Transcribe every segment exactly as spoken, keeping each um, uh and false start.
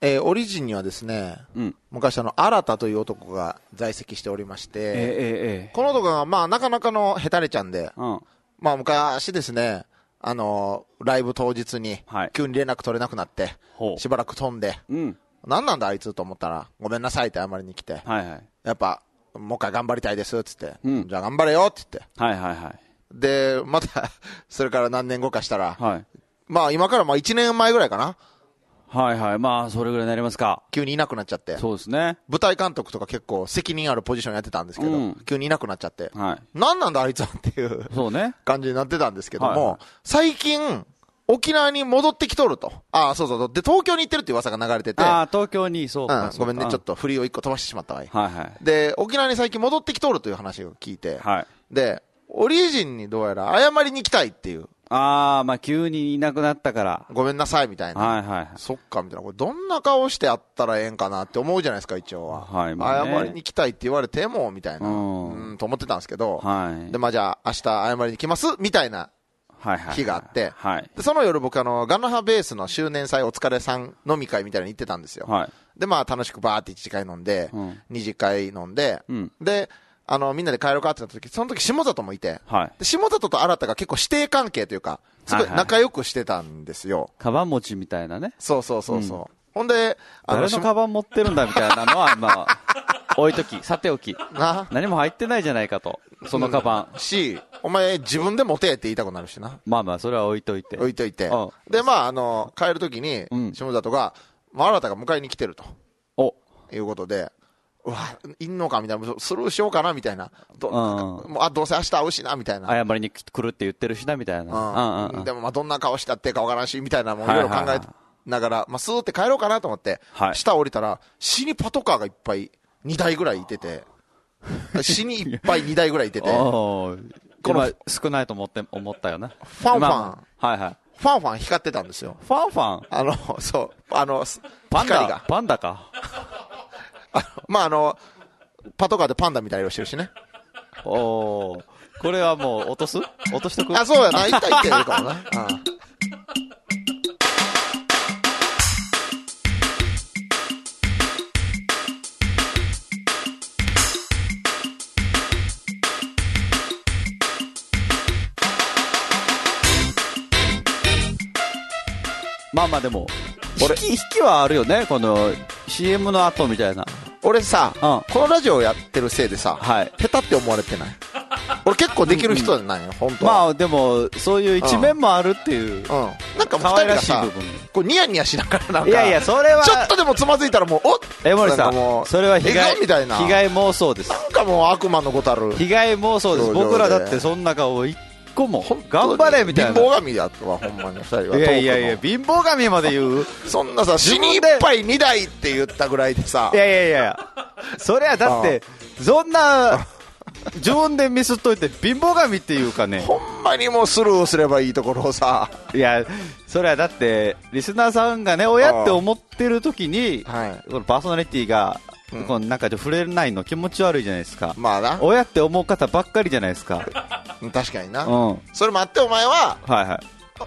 えー、オリジンにはですね、うん、昔あの新田という男が在籍しておりまして、えーえー、この男がまあなかなかのヘタレちゃんで、うん、まあ昔ですね、あのー、ライブ当日に急に連絡取れなくなって、はい、しばらく飛んで、うん、何なんだあいつと思ったらごめんなさいって謝りに来て、はいはい、やっぱもう一回頑張りたいですっつって、うん、じゃあ頑張れよって言って、はいはいはい、でまたそれから何年後かしたら、はい、まあ今からまあいちねんまえぐらいかな、 はいはい、まあそれぐらいになりますか。 急にいなくなっちゃって、 そうですね、 舞台監督とか結構責任あるポジションやってたんですけど、うん、急にいなくなっちゃって、はい、何なんだあいつはっていうそう、ね、感じになってたんですけども、はいはい、最近沖縄に戻ってきとると、ああそうそう、で東京に行ってるって噂が流れてて、 ああ東京に、そうか、 うん、ごめんね、ちょっと振りを一個飛ばしてしまったわい、 はいはい、 で沖縄に最近戻ってきとるという話を聞いて、はい、でオリジンにどうやら謝りに行きたいっていう、 ああ、まあ急にいなくなったからごめんなさいみたいな、 はいはい、 そっかみたいな、これどんな顔してやったらええんかなって思うじゃないですか一応は、はいまあね、謝りに来たいって言われてもみたいな、うん、うんと思ってたんですけど、はい、でまあじゃあ明日謝りに来ますみたいな日があって、はいはい、でその夜僕あのガンナハベースの周年祭お疲れさん飲み会みたいなのに行ってたんですよ、はい、でまあ楽しくバーっていち次会飲んで、うん、に次会飲んで、うん、であのみんなで帰ろうかってなった時、その時下里もいて、はい、で下里と新田が結構師弟関係というかすごい仲良くしてたんですよ、はいはい、 カバン持ちみたいなね、 そうそうそうそう、うん、ほんであの誰のカバン持ってるんだみたいなのはまあ置いときさておき何も入ってないじゃないかと、そのカバン、 うん、しお前自分で持てって言いたくなるしな、 まあまあそれは置いといて置いといて、うん、でまああの帰る時に、うん、下里が、まあ、新田が迎えに来てるとおいうことで、うわいんのかみたいな、スルーしようかなみたいな、ど、うん、もうあどうせ明日会うしなみたいな、 謝りに来るって言ってるしなみたいな、うんうんうん、でもまあどんな顔したってかわからんしみたいなもんいろいろ考えながら、はいはいはい、まあ、スーって帰ろうかなと思って、はい、下降りたら死にパトカーがいっぱいにだいぐらいいてて死にいっぱいにだいぐらいいててこの少ないと思って思ったよな、 ファンファン、 まあ、はいはい、 ファンファン光ってたんですよ、 ファンファン、 あのそうあのパンダ光がパンダかあまああのパトカーでパンダみたいな色してるしね、 おーこれはもう落とす落としとく、 あそうやな、痛いって言うかもなああまあまあでも引き、引きはあるよね、この シーエム の後みたいな。 俺さ、うん、このラジオやってるせいでさ、はい、下手って思われてない？俺結構できる人じゃないよ、うんうん、本当は。 まあでもそういう一面もあるっていう、うんうん、 なんかもうふたりがさこうニヤニヤしながらなんか、 いやいやそれはちょっとでもつまずいたらもうおっ江森さん、それは被害みたいな、 被害妄想です。 なんかもう悪魔のごたる被害妄想です。僕らだってそんな顔一個も頑張れみたいな。 貧乏神だとはほんまにふたりは。 いやいやいや貧乏神まで言うそんなさ死にいっぱいにだいって言ったぐらいでさ、 いやいやいやそれはだってそんな自分でミスっといて貧乏神っていうかね、 ほんまにもうスルーすればいいところをさ、 いやそれはだってリスナーさんがね親って思ってる時に、はい、このパーソナリティがうん、この中で触れないの気持ち悪いじゃないですか、 まあな、 親って思う方ばっかりじゃないですか確かにな、うん、それもあってお前は、はいはい、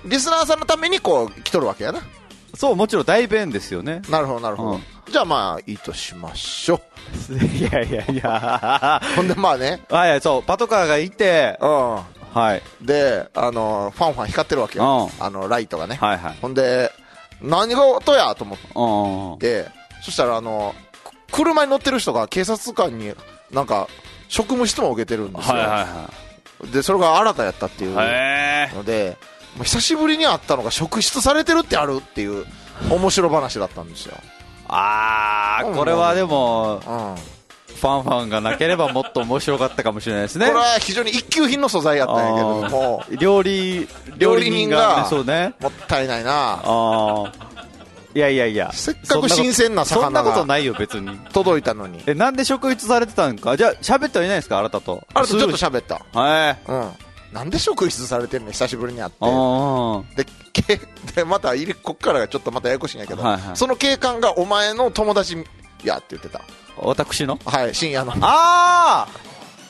リスナーさんのためにこう来とるわけやな。 そう、もちろん代弁ですよね。 なるほどなるほど、うん、じゃあまあいいとしましょういやいやいやほんでまあね、 はいはい、そうパトカーがいて、うん、はい、 であのファンファン光ってるわけよ、うん、あのライトがね、はいはい、ほんで何事やと思って、うん、そしたらあの車に乗ってる人が警察官になんか職務質問を受けてるんですよ、はいはいはい、でそれが新たやったっていうので、まあ、久しぶりに会ったのが職質されてるってあるっていう面白話だったんですよ。 あー、これはでも、うん、ファンファンがなければもっと面白かったかもしれないですね。 これは非常に一級品の素材やったんやけども、 料理料理人が、ね、そうね、 もったいないなあいやいやいや、 せっかく新鮮な魚がそんなことないよ別に届いたのに。 え、なんで職質されてたんか。じゃあ喋ってはいないですか、あなたと。 あなたちょっと喋った。 はい、 うん、なんで職質されてんの久しぶりに会ってでけでまたこっからがちょっとまたややこしいんやけど、はいはい、その警官がお前の友達やって言ってた。 私のはい、深夜のあ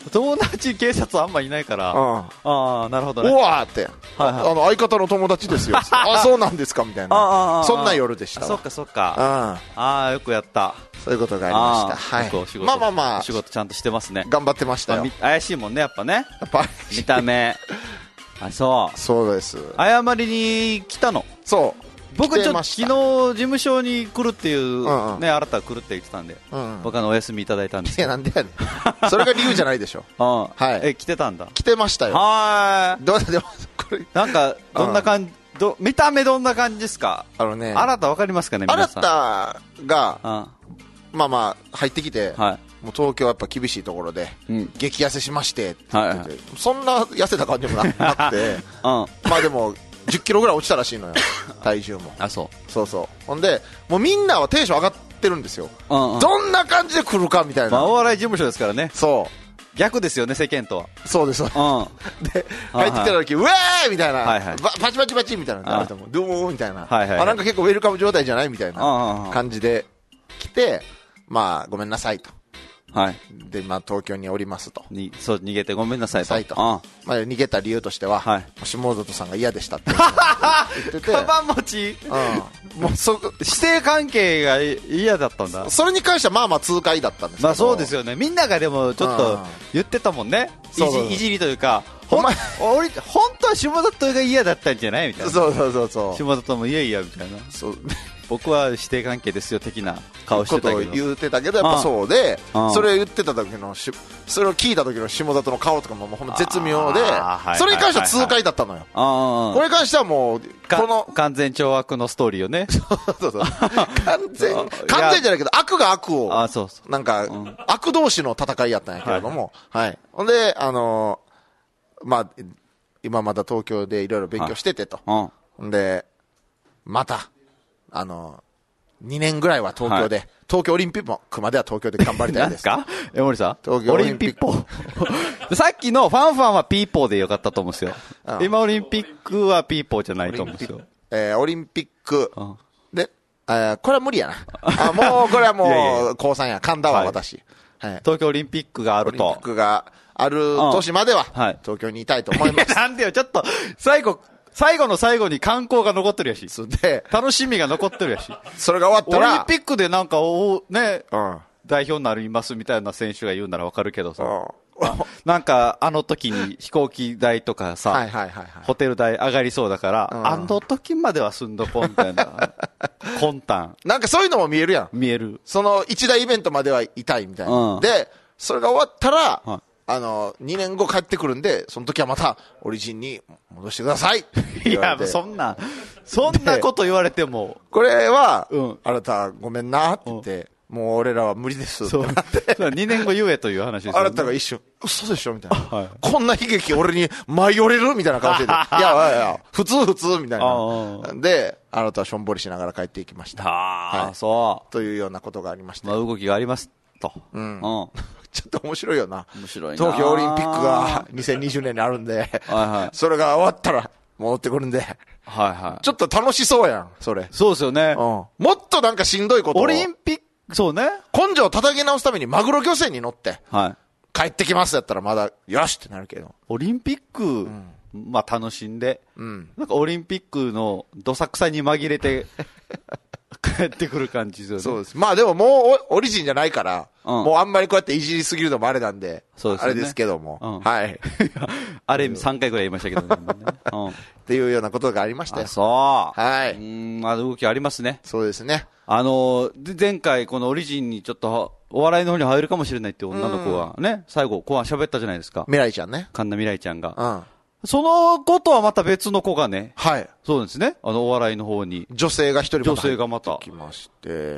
友達警察あんまいないから、うん、ああなるほどね。 うわーって、はいはい、あの相方の友達ですよ。あそうなんですかみたいな、そんな夜でしたわ。 そっかそっか、うん、ああよくやった。 そういうことがありました。はい。お仕事、 まあまあまあ仕事ちゃんとしてますね。 頑張ってましたよ。 まあ、怪しいもんねやっぱね。やっぱ見た目。あそうそうです。 謝りに来たの。 そう僕ちょっと昨日事務所に来るっていう、うんうん、ね、あなたが来るって言ってたんで、うんうん、僕はお休みいただいたんですけど。 いやなんでやねん。それが理由じゃないでしょ。うん、はい。 え来てたんだ。 来てましたよ。 はい。 どうでもこれなんかどんな感じ、うん、ど見た目どんな感じですか。 あのね。 あなたわかりますかね皆さん。 あなたが、うん、まあまあ入ってきて、はい、もう東京はやっぱ厳しいところで、うん、激痩せしましてって言ってて、はいはい、そんな痩せた感じも な, なくて、うん、まあでもじゅっキロぐらい落ちたらしいのよ体重も。 あそうそうそうほんでもうみんなはテンション上がってるんですよ、うんうん、どんな感じで来るかみたいな、まあ、 お笑い事務所ですからね。 そう逆ですよね世間とは。 そうです、うん、で入ってきた時ウェーイみたいな、はいはい、パチパチパチみたいな、どうもみたいな、はいはいはい、あなんか結構ウェルカム状態じゃないみたいな感じで来て、まあごめんなさいと。はい、で、まあ、東京におりますと。 にそう逃げてごめんなさい と, と、まあ、逃げた理由としては、はい、下里さんが嫌でしたって言っててカバン持ち、うん、もうそ師弟関係が嫌だったんだ。 それに関してはまあまあ痛快だったんですけど、 まあ、そうですよね。みんながでもちょっと言ってたもんね、うん、い, じいじりというかほん本当は下里が嫌だったんじゃないみたいな。 そうそうそうそう下里もいやいやみたいな。そう僕は師弟関係ですよ的な顔してたけどことを言ってたけどやっぱそうで、それを言ってた時のしそれを聞いた時の下里の顔とかももうほんま絶妙で、それに関しては痛快だったのよ。これに関してはもうこの完全懲悪のストーリーよね。 そうそうそう完全完全じゃないけど悪が悪をあそうそうなんか、うん、悪同士の戦いやったんやけれども、はい、はい、ほんであのー、まあ今まだ東京でいろいろ勉強しててと、はい、んでまたあのにねんぐらいは東京で、はい、東京オリンピックまでは東京で頑張りたいです。 なんか江森さん東京オリンピックさっきのファンファンはピーポーでよかったと思うんですよ、うん、今オリンピックはピーポーじゃないと思うんですよ。 えー、オリンピック、うん、で、えー、これは無理やなあもうこれはもういやいや高さんや神田は私、はいはい、 東京オリンピックがあるとオリンピックがある年までは、うんはい、東京にいたいと思います。 なんでよちょっと最後最後の最後に観光が残ってるやし。 で、 楽しみが残ってるやし。 それが終わったら。 オリンピックでなんか、おね、うん、代表になりますみたいな選手が言うならわかるけどさ。うん、なんか、あの時に飛行機代とかさ、はいはいはいはい、ホテル代上がりそうだから、うん、あの時までは住んどこうみたいな。魂胆。 なんかそういうのも見えるやん。 見える。 その一大イベントまではいたいみたいな。うん、で、それが終わったら、はいあの、にねんご帰ってくるんで、その時はまた、オリジンに戻してください。 いや、そんな、そんなこと言われても。 これは、うん、あなたごめんなって言って、うん、もう俺らは無理ですってなって。 にねんご言えという話ですよね。 あなたが一瞬、嘘でしょみたいな、はい。こんな悲劇俺に舞い降りるみたいな顔してて。いやいやいや、普通普通みたいな。で、あなたはしょんぼりしながら帰っていきました。 はあ、はい、そう。 というようなことがありました。 まあ、動きがありますと。 うん。うんちょっと面白いよな。 面白いな。 東京オリンピックがにせんにじゅうねんにあるんで、はいはい、それが終わったら戻ってくるんで、はいはい、ちょっと楽しそうやん、それ。 そうですよね。 うん。もっとなんかしんどいことを。 オリンピック、そうね。 根性を叩き直すためにマグロ漁船に乗って、はい、帰ってきますやったらまだ、よしってなるけど。 オリンピック、うん、まあ楽しんで、うん、なんかオリンピックのどさくさに紛れて、帰ってくる感じですよね。 そうです。まあでももうオリジンじゃないから、うん、もうあんまりこうやっていじりすぎるのもあれなんで、そうですね、あれですけども。うん、はい。 あれさんかいぐらい言いましたけどね。うん、 っていうようなことがありましたよ。 そう。 はい。 うん、まあ動きありますね。 そうですね。 あのー、前回このオリジンにちょっと、お笑いの方に入るかもしれないって女の子がね、最後、後半喋ったじゃないですか。 未来ちゃんね。 神田未来ちゃんが。うん。その子とはまた別の子がね。 はい。 そうですね。あの、お笑いの方に。 女性が一人また女性がまた。 来まして。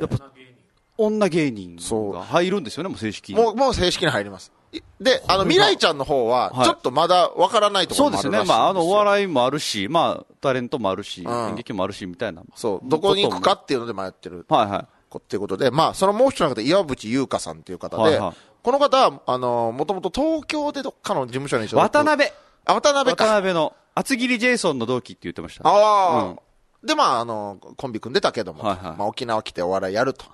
やっぱ、女芸人が入るんですよね、もう正式に。 もう、もう正式に入ります。で、あの、未来ちゃんの方は、ちょっとまだわからないところもあるらしいんですよ。そうですね。まあ、 あの、お笑いもあるし、まあ、タレントもあるし、うん、演劇もあるし、みたいな。 そう。どこに行くかっていうので迷ってる。はいはい。っていうことで、まあ、そのもう一人の方、岩渕優香さんっていう方で、はいはい、この方は、あの、もともと東京でどっかの事務所に所属。 渡辺。 あ、渡辺か。 渡辺の。厚切りジェイソンの同期って言ってました、ね。 ああ、うん。で、まあ、あの、コンビ組んでたけども、はいはい、まあ、沖縄来てお笑いやると。は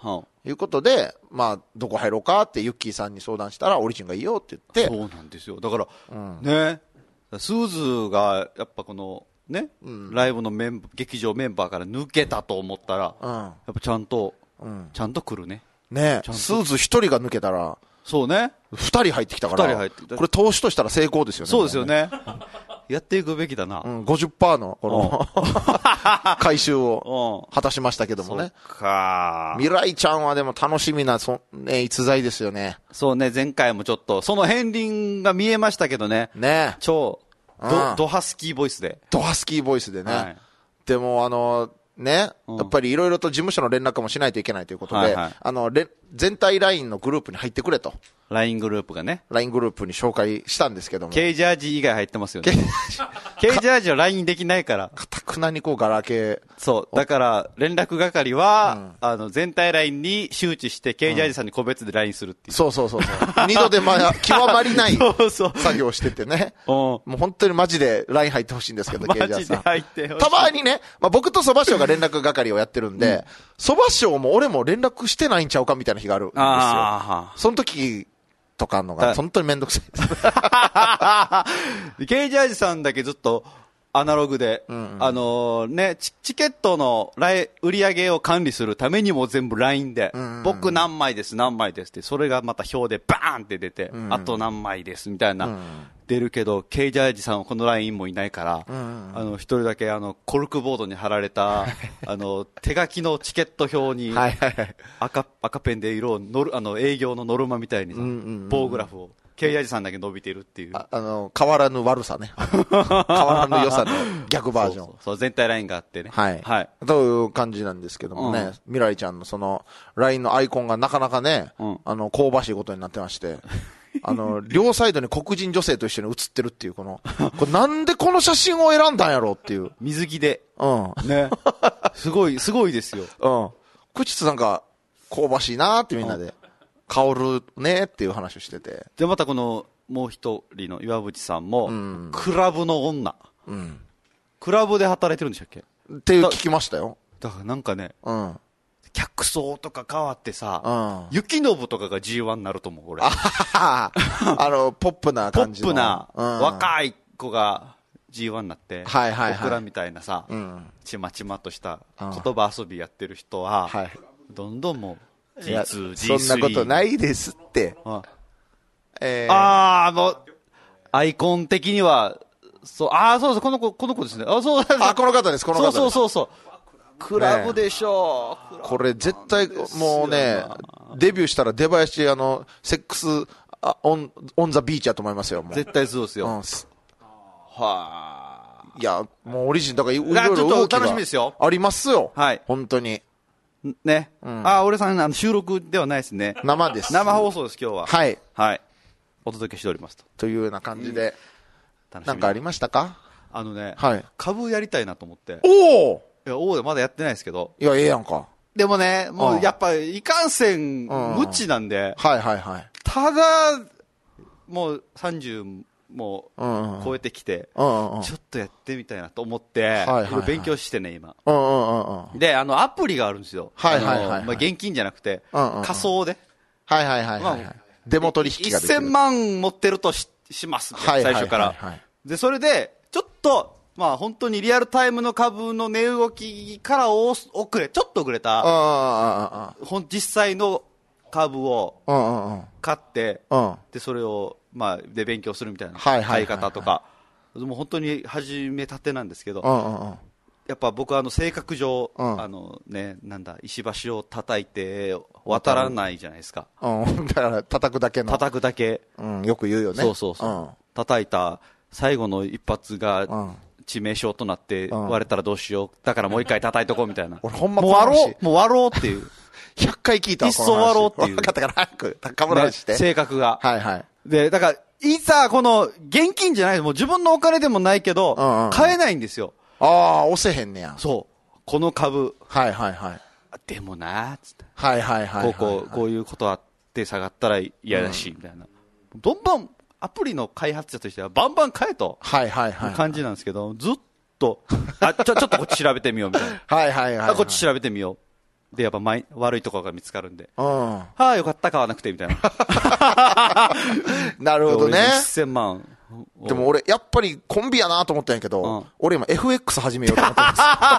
いうことで、まあ、どこ入ろうかってユッキーさんに相談したら、オリジンがいいよって言って。 そうなんですよ。だから、うん、ね、スーズが、やっぱこの、ね、うん、ライブのメン劇場メンバーから抜けたと思ったら、うん、やっぱちゃんと、うん、ちゃんと来るね。 ねスーズ一人が抜けたら、 そうね。 二人入ってきたから、 二人入ってきた。 これ投資としたら成功ですよね。 そうですよね。やっていくべきだな。 うん、ごじゅっパーセント の、この、回収を果たしましたけどもね。 そっか。 未来ちゃんはでも楽しみな、そ、ね、逸材ですよね。 そうね、前回もちょっと、その片鱗が見えましたけどね。 ね。 超、ド、ドハスキーボイスで。 ドハスキーボイスでね。はい、でも、あの、ね、うん、やっぱりいろいろと事務所の連絡もしないといけないということで、はいはい、あの、全体ラインのグループに入ってくれと。 ライン グループがね。 ライン グループに紹介したんですけども。 K ジャージ以外入ってますよね。K ジャージは ライン できないから。 かたくなにこうガラケー。 そう。だから、連絡係は、うん、あの、全体 ライン に周知して、K ジャージさんに個別で ライン するっていう。 そうそうそうそう。二度でまあ、極まりない作業をしててね。もう本当にマジで ライン 入ってほしいんですけど、K ジャージさん。 マジで入ってほしい。 たまにね、まあ僕と蕎麦師匠が連絡係をやってるんで、蕎麦師匠も俺も連絡してないんちゃうかみたいな日があるんですよ。あその時、とかのが、本当にめんどくさいです。 K ジャージさんだけずっとアナログで、うんうん、あのー、ねチ、チケットの売り上げを管理するためにも全部 ライン で、うんうんうん、僕何枚です、何枚ですって、それがまた表でバーンって出て、うんうん、あと何枚ですみたいな、うんうん、出るけど、K ジャージさんはこの ライン もいないから、うんうん、あの、一人だけあの、コルクボードに貼られた、あの、手書きのチケット表に、赤、赤ペンで色を乗る、あの、営業のノルマみたいにさ、うんうんうん、棒グラフを、K ジャージさんだけ伸びてるっていう。 あ, あの、変わらぬ悪さね。変わらぬ良さの逆バージョン。 そうそうそう、全体ラインがあってね。 はい。はい。という感じなんですけどもね、うん、未来ちゃんのその、ライン のアイコンがなかなかね、うん、あの、香ばしいことになってまして、あの、両サイドに黒人女性と一緒に写ってるっていう、この、これなんでこの写真を選んだんやろうっていう。 水着で。 うん。 ね。すごい、すごいですよ。うん。 これちょっとなんか、香ばしいなーってみんなで、香るねーっていう話をしてて。 で、またこの、もう一人の岩渕さんも、うん、クラブの女。うん。クラブで働いてるんでしたっけっていう聞きましたよ。 だからなんかね、うん。客層とか変わってさ、うん、雪信とかが ジーワン になると思う、俺。 あの、ポップな感じの。 ポップな、うん、若い子が ジーワン になって、 はいはいはい、 僕らみたいなさ、うん、ちまちまとした言葉遊びやってる人は、はい、どんどんもう ジーツー、ジースリー。 そんなことないですって。 うんえー、ああ、もう、アイコン的には、そう、ああ、そうそう、この子、この子ですね。あ、そう、 あ、この方です、この方です。 そうそうそうそう。クラブでしょう、ね、 これ絶対もうねデビューしたら出囃子あのセックスオンオンザビーチやと思いますよ。もう絶対そうですよ、うん、はあいやもうオリジンだからいろいろ動きが楽しみですよありますよ、 はい、 本当にね、うん、あ俺さんあの収録ではないですね、 生です、 生放送です今日は、 はいはいお届けしておりますとというような感じで、うん、なんかありましたか。 あのね、 はい、 株やりたいなと思って。 おおいや、おーでまだやってないですけど。 いや、ええやんか。 でもね、もうやっぱいかんせん無知なんで。 はいはいはい。 ただ、もうさんじゅうもう超えてきて、ちょっとやってみたいなと思って、勉強してね、今。で、あの、アプリがあるんですよ。 はいはいはい。 まあ、現金じゃなくて、仮想で。 はいはいはいはい。デモ取引ができる。 せんまん持ってるとします。最初から。で、それで、ちょっと、まあ本当にリアルタイムの株の値動きから遅れ、ちょっと遅れた、実際の株を買って、で、それを、まあ、で勉強するみたいな買い方とか、もう本当に始めたてなんですけど、やっぱ僕はあの性格上、あのね、なんだ、石橋を叩いて渡らないじゃないですか。 だから叩くだけの。 叩くだけ。 よく言うよね。 そうそうそう。叩いた最後の一発が、致命傷となって割れたらどうしよう、だからもう一回叩いとこうみたいな。 俺ほんまもう割ろう、もう割ろうっていう。 ひゃっかい聞いたわ。 いっそ割ろうっていう。 分かったから早く、かぶらして。 性格が。 はいはい。 で、だから、いざこの、現金じゃない、もう自分のお金でもないけど、買えないんですよ。 ああ、押せへんねや。 そう。この株。 はいはいはい。 でもなーつって。 はいはいはい。 こうこう、こういうことあって下がったら嫌だし、みたいな。どんどん、アプリの開発者としてはバンバン買えと。 はいはいはい。 感じなんですけど、ずっと、あ、ちょ、ちょっとこっち調べてみようみたいな。 はいはいはい。 こっち調べてみよう。 で、やっぱ前悪いところが見つかるんで。うん。はあ、よかった、買わなくて、みたいな。 なるほどね。 せんまん。 でも俺、やっぱりコンビやなと思ったんやけど、うん、俺今 エフエックス 始めようと思ってます。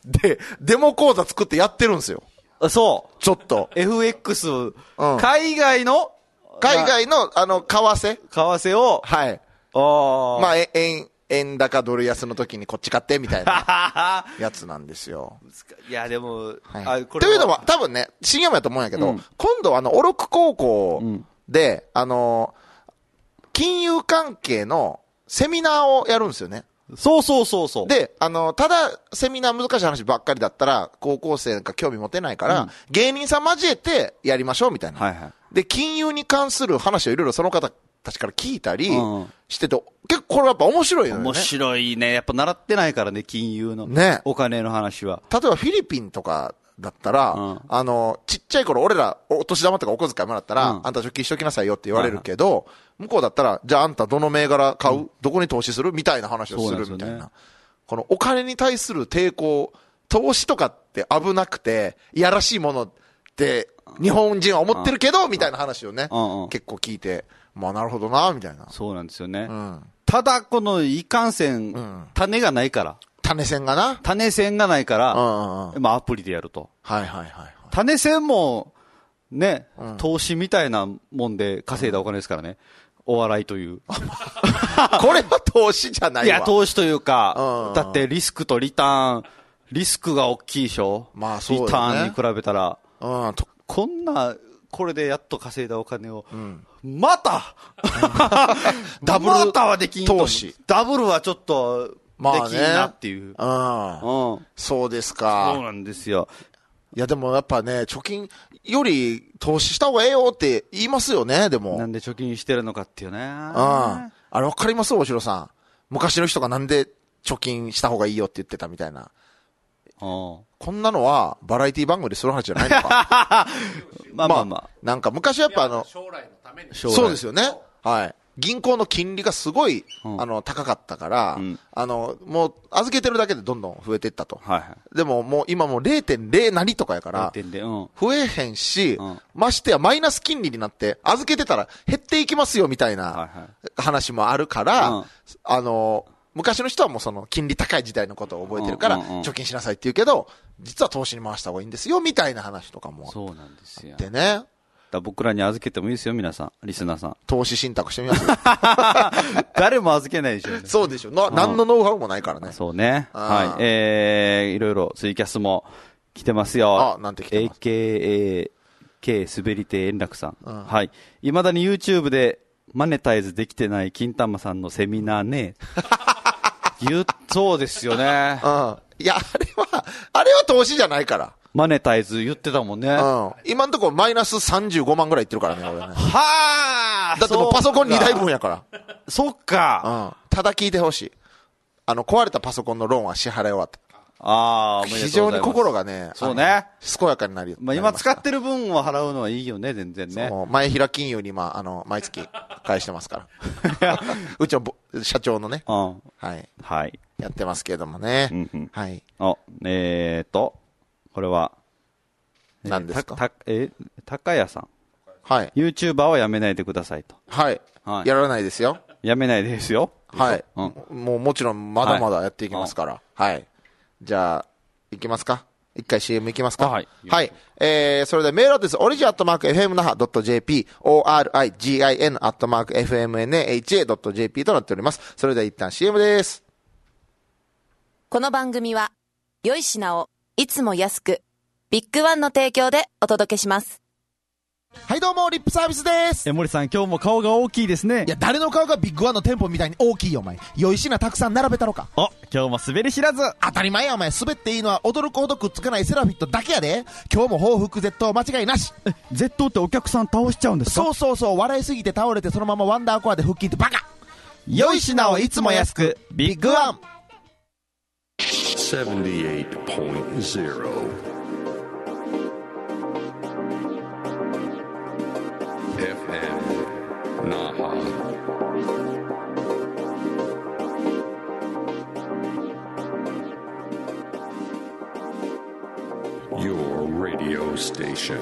で、デモ講座作ってやってるんですよ。 そう。 ちょっと。 エフエックス、うん、海外の海外の、あの、為替為替を、 はい。あまあ、円、円高ドル安の時にこっち買ってみたいなやつなんですよ。 いや、でも、 はい、これというのは、多分ね、新山やと思うんやけど、うん、今度あの、オロク高校で、うん、あの、金融関係のセミナーをやるんですよね。 そうそうそうそう。 で、あの、ただ、セミナー難しい話ばっかりだったら、高校生なんか興味持てないから、うん、芸人さん交えてやりましょうみたいな。はいはい。で、金融に関する話をいろいろその方たちから聞いたりしてて、うん、結構これやっぱ面白いのよね。 面白いね。やっぱ習ってないからね、金融の。ね。お金の話は。 例えばフィリピンとかだったら、うん、あの、ちっちゃい頃俺らお年玉とかお小遣いもらったら、うん、あんた貯金しときなさいよって言われるけど、はいはい、向こうだったら、じゃああんたどの銘柄買う、うん、どこに投資するみたいな話をするみたいな。ね、このお金に対する抵抗、投資とかって危なくて、いやらしいものって、日本人は思ってるけど、みたいな話をね、結構聞いて、まあなるほどな、みたいな。 そうなんですよね。うん、ただ、このいかんせん、うん、種がないから。 種線がな種線がないから、うんうん、まあアプリでやると。 はいはいはい、はい。 種線も、ね、うん、投資みたいなもんで稼いだお金ですからね。お笑いという。これは投資じゃないわ。 いや、投資というか、うんうん、だってリスクとリターン、リスクが大きいでしょ。まあそうですね。リターンに比べたら。うん、こんな、これでやっと稼いだお金を、うん、またダブルまたはできん投資。 ダブルはちょっと、できんなっていう。 まあね、うん。うん。そうですか。 そうなんですよ。 いやでもやっぱね、貯金より投資した方がええよって言いますよね、でも。 なんで貯金してるのかっていうね。うん。 あれわかります大城さん。昔の人がなんで貯金した方がいいよって言ってたみたいな。こんなのはバラエティ番組でする話じゃないのか。 まあまあまあ。 なんか昔やっぱあの、将来のために。そうですよね。はい。銀行の金利がすごい、うん、あの、高かったから、うん、あの、もう、預けてるだけでどんどん増えていったと。はいはい、でももう今もう れいてんれい 何とかやから、うん、増えへんし、うん、ましてやマイナス金利になって、預けてたら減っていきますよみたいな話もあるから、はいはい、あの、昔の人はもうその金利高い時代のことを覚えてるから、貯金しなさいって言うけど、実は投資に回した方がいいんですよみたいな話とかもあってね。そうなんですよ。でね。 僕らに預けてもいいですよ、皆さん。リスナーさん。 投資信託してみます誰も預けないでしょ、ね。 そうでしょ。な、何のノウハウもないからね。 そうね。はい。えー、いろいろツイキャスも来てますよ。 あ、なんて来てますエーケーエーケー 滑り手円楽さん。うん、はい。未だに YouTube でマネタイズできてない金玉さんのセミナーね。言う、そうですよね。 うん。いや、あれは、あれは投資じゃないから。 マネタイズ言ってたもんね。うん。 今のところマイナスさんじゅうごまんぐらいいってるからね、俺ね。はぁだってもうパソコンにだいぶんやから。 そっか。 うん。ただ聞いてほしい。あの、壊れたパソコンのローンは支払い終わった。ああ、おめでとうございます。非常に心がね。 そうね。 健やかになり。 まあ今使ってる分を払うのはいいよね、全然ね。 そう。前平金融にまあ、あの、毎月返してますから。うちの社長のね。うん。はい。はい。やってますけどもね。うんうん、はい。 あ、えーと。これは、 何ですか、 た、た、え、高谷さん。 はい。 YouTuber はやめないでくださいと。 はい。はい、やらないですよ。 やめないですよ。 はい。うん、もうもちろんまだまだやっていきますから。はい。はい、じゃあ、いきますか一回 シーエム いきますかはい。はい。えー、それではメールアドレス、オリジンアットマーク エフエムナハ ドット ジェーピー、オーアールアイジーアイエヌ アットマーク エフエムエヌエイチエー ドット ジェーピー となっております。それでは一旦 シーエム です。 この番組は、良い品をいつも安く、ビッグワンの提供でお届けします。 はいどうも、リップサービスです。 え、森さん、今日も顔が大きいですね。 いや、誰の顔がビッグワンの店舗みたいに大きいよ、お前。良い品たくさん並べたろか。 お、今日も滑り知らず。 当たり前や、お前。滑っていいのは驚くほどくっつかないセラフィットだけやで。今日も報復絶倒間違いなし。 え、絶倒ってお客さん倒しちゃうんですか？ そうそうそう、笑いすぎて倒れてそのままワンダーコアで腹筋ってバカ。 良い品をいつも安く、ビッグワン。 セブンティエイトポイントゼロエフエム Naha. Your radio station.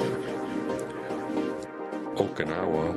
Okinawa.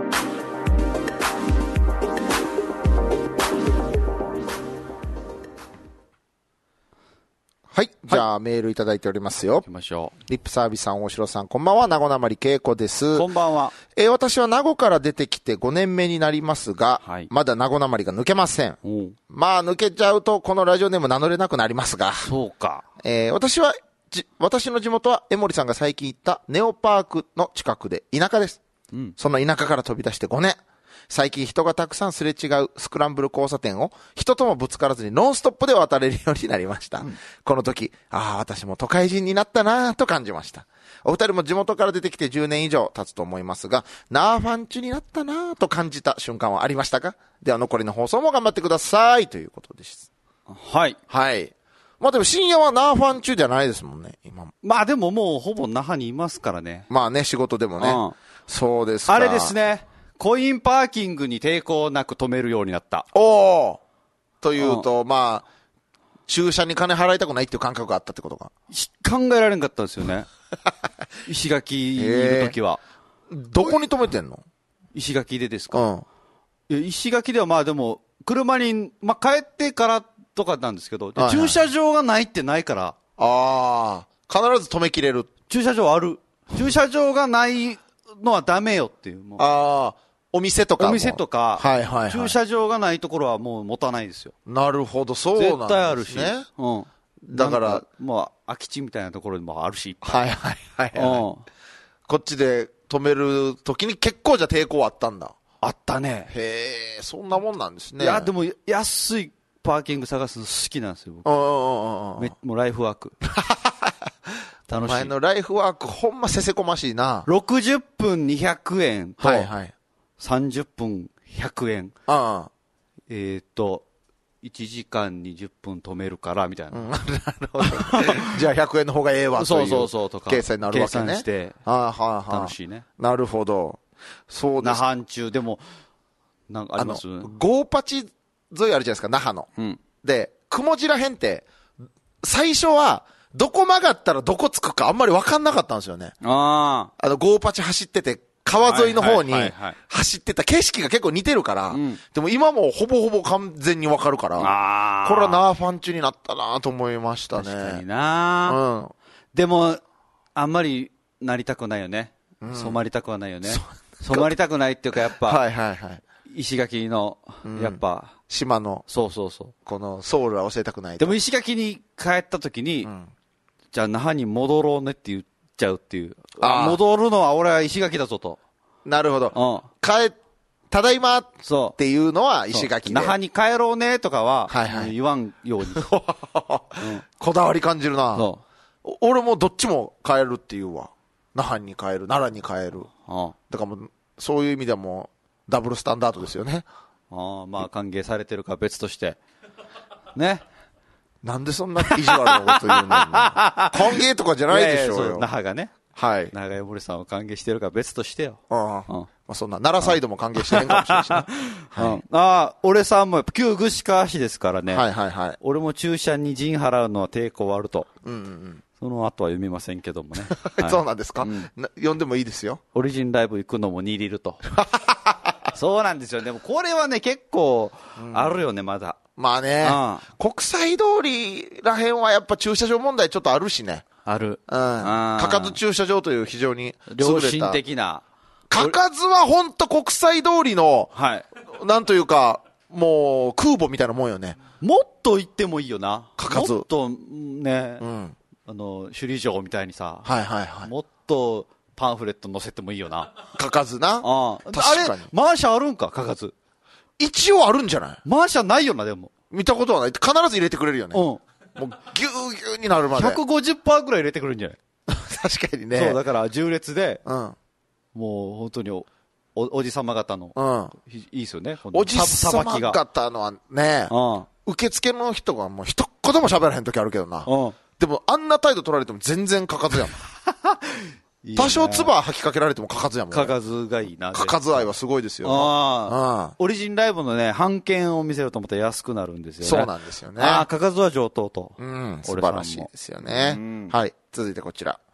はい。じゃあ、メールいただいておりますよ。 行きましょう。 リップサービスさん、大城さん、こんばんは。名護なまりけいこです。 こんばんは。 えー、私は名護から出てきてごねんめになりますが、はい、まだ名護なまりが抜けません。まあ、抜けちゃうと、このラジオネーム名乗れなくなりますが。 そうか。 えー、私は、じ、私の地元は、江森さんが最近行ったネオパークの近くで田舎です。うん、その田舎から飛び出してごねん。最近人がたくさんすれ違うスクランブル交差点を人ともぶつからずにノンストップで渡れるようになりました。うん、この時、ああ、私も都会人になったなぁと感じました。お二人も地元から出てきてじゅうねん以上経つと思いますが、ナーファンチュになったなぁと感じた瞬間はありましたか？では残りの放送も頑張ってくださいということです。 はい。 はい。まあでも深夜はナーファンチュじゃないですもんね、今も。 まあでももうほぼ那覇にいますからね。 まあね、仕事でもね。うん、そうですか。 あれですね。コインパーキングに抵抗なく止めるようになった。 おーというと、うん、まあ、駐車に金払いたくないっていう感覚があったってことか。 考えられんかったんですよね。石垣にいるときは、 えー。どこに止めてんの？ 石垣でですか？うん。いや、石垣ではまあでも、車に、まあ帰ってからとかなんですけど、はいはい、駐車場がないってないから。 ああ、必ず止めきれる。 駐車場ある。駐車場がないのはダメよっていう。もうああ。お店とかお店とか、 はいはいはい、 駐車場がないところはもう持たないですよ。 なるほど、そうなんですね。 絶対あるし。うん。 だから、 まあ、空き地みたいなところにもあるし。 はいはいはい、はい、うん。こっちで止めるときに結構じゃ抵抗あったんだ。 あったね。 へえ、そんなもんなんですね。 いや、でも安いパーキング探すの好きなんですよ、僕。うんうんうん。めもうライフワーク。楽しい。お前のライフワークほんませせこましいな。 ろくじゅっぷんにひゃくえんと、はいはい。さんじゅっぷんひゃくえん。ああ。えっ、ー、と、いちじかんにじゅっぷん止めるから、みたいな。うん、なるほど。じゃあひゃくえんの方がええわという。 そうそうそうとか。 計算になるわけね。 計算して。 ああ、はあ、はあ。 楽しいね。 なるほど。そうです。 那覇中、でも、なんかあります？ ゴーパチ沿いあるじゃないですか、那覇の。うん。で、雲地らへんって、最初は、どこ曲がったらどこ着くかあんまり分かんなかったんですよね。ああ。あの、ゴーパチ走ってて、川沿いの方に走ってた景色が結構似てるから、はいはいはいはい、でも今もほぼほぼ完全にわかるから、あこれはナーファンチュになったなと思いましたね。 確かにな、うん、でも、あんまりなりたくないよね。うん、染まりたくはないよね。染まりたくないっていうかやっぱ、はいはいはい、石垣の、やっぱ、うん、 島の、 そうそうそう。 このソウルは教えたくないと。 でも石垣に帰った時に、うん、じゃあ那覇に戻ろうねって言って、ちゃうっていう。あ戻るのは俺は石垣だぞと。 なるほど。うん。帰、ただいまっていうのは石垣で。 那覇に帰ろうねとかは、はいはい、言わんように、うん。 こだわり感じるな。そう俺もどっちも帰るっていうわ。那覇に帰る、奈良に帰る。ああだからもう、そういう意味ではもう、ダブルスタンダードですよね。 ああまあ歓迎されてるか別として。ね。 なんでそんな意地悪なこと言うの歓迎とかじゃないでしょうよ。いやいや那覇がね。 はい。 那覇が森さんを歓迎してるか別としてよ。 ああ。うん、まあそんな、奈良サイドも歓迎してへんかもしれないしね。 はい、ああ、俺さんも旧串川市ですからね。 はいはいはい。 俺も駐車に陣払うのは抵抗あると。うんうんうん。その後は読みませんけどもね。 はい、そうなんですか、うん、読んでもいいですよ。 オリジンライブ行くのもにリルと。そうなんですよ。でもこれはね、結構あるよね、まだ。 まあね、うん、国際通りらへんはやっぱ駐車場問題ちょっとあるしね。 ある。うん。 かかず駐車場という非常に優れた。 良心的な。 かかずはほんと国際通りの、はい。なんというか、もう空母みたいなもんよね。 もっと行ってもいいよな。 かかず。 もっと、ね、うん。あの、首里城みたいにさ。 はいはいはい。 もっとパンフレット載せてもいいよな。 かかずな。ああ。確かに。あれ、マーシャあるんか、かかず。 一応あるんじゃない？ マーシャないよな、でも。 見たことはない。必ず入れてくれるよね。うん。もう、ぎゅうぎゅうになるまで。 ひゃくごじゅっパーセント ぐらい入れてくるんじゃない？ 確かにね。 そう、だから重列で、うん。もう本当にお、お、おじさま方の、うん。いいですよね。 おじさま方のはね、うん。受付の人がもう一言も喋らへん時あるけどな。うん。でもあんな態度取られても全然かかずやん。いい多少唾吐きかけられてもかかずやもん、ね。 かかずがいいな。 かかず愛はすごいですよ。 ああ。オリジンライブのね、半券を見せようと思ったら安くなるんですよね。 そうなんですよね。 ああ、かかずは上等と。 うん。素晴らしいですよね。うん、はい。続いてこちら。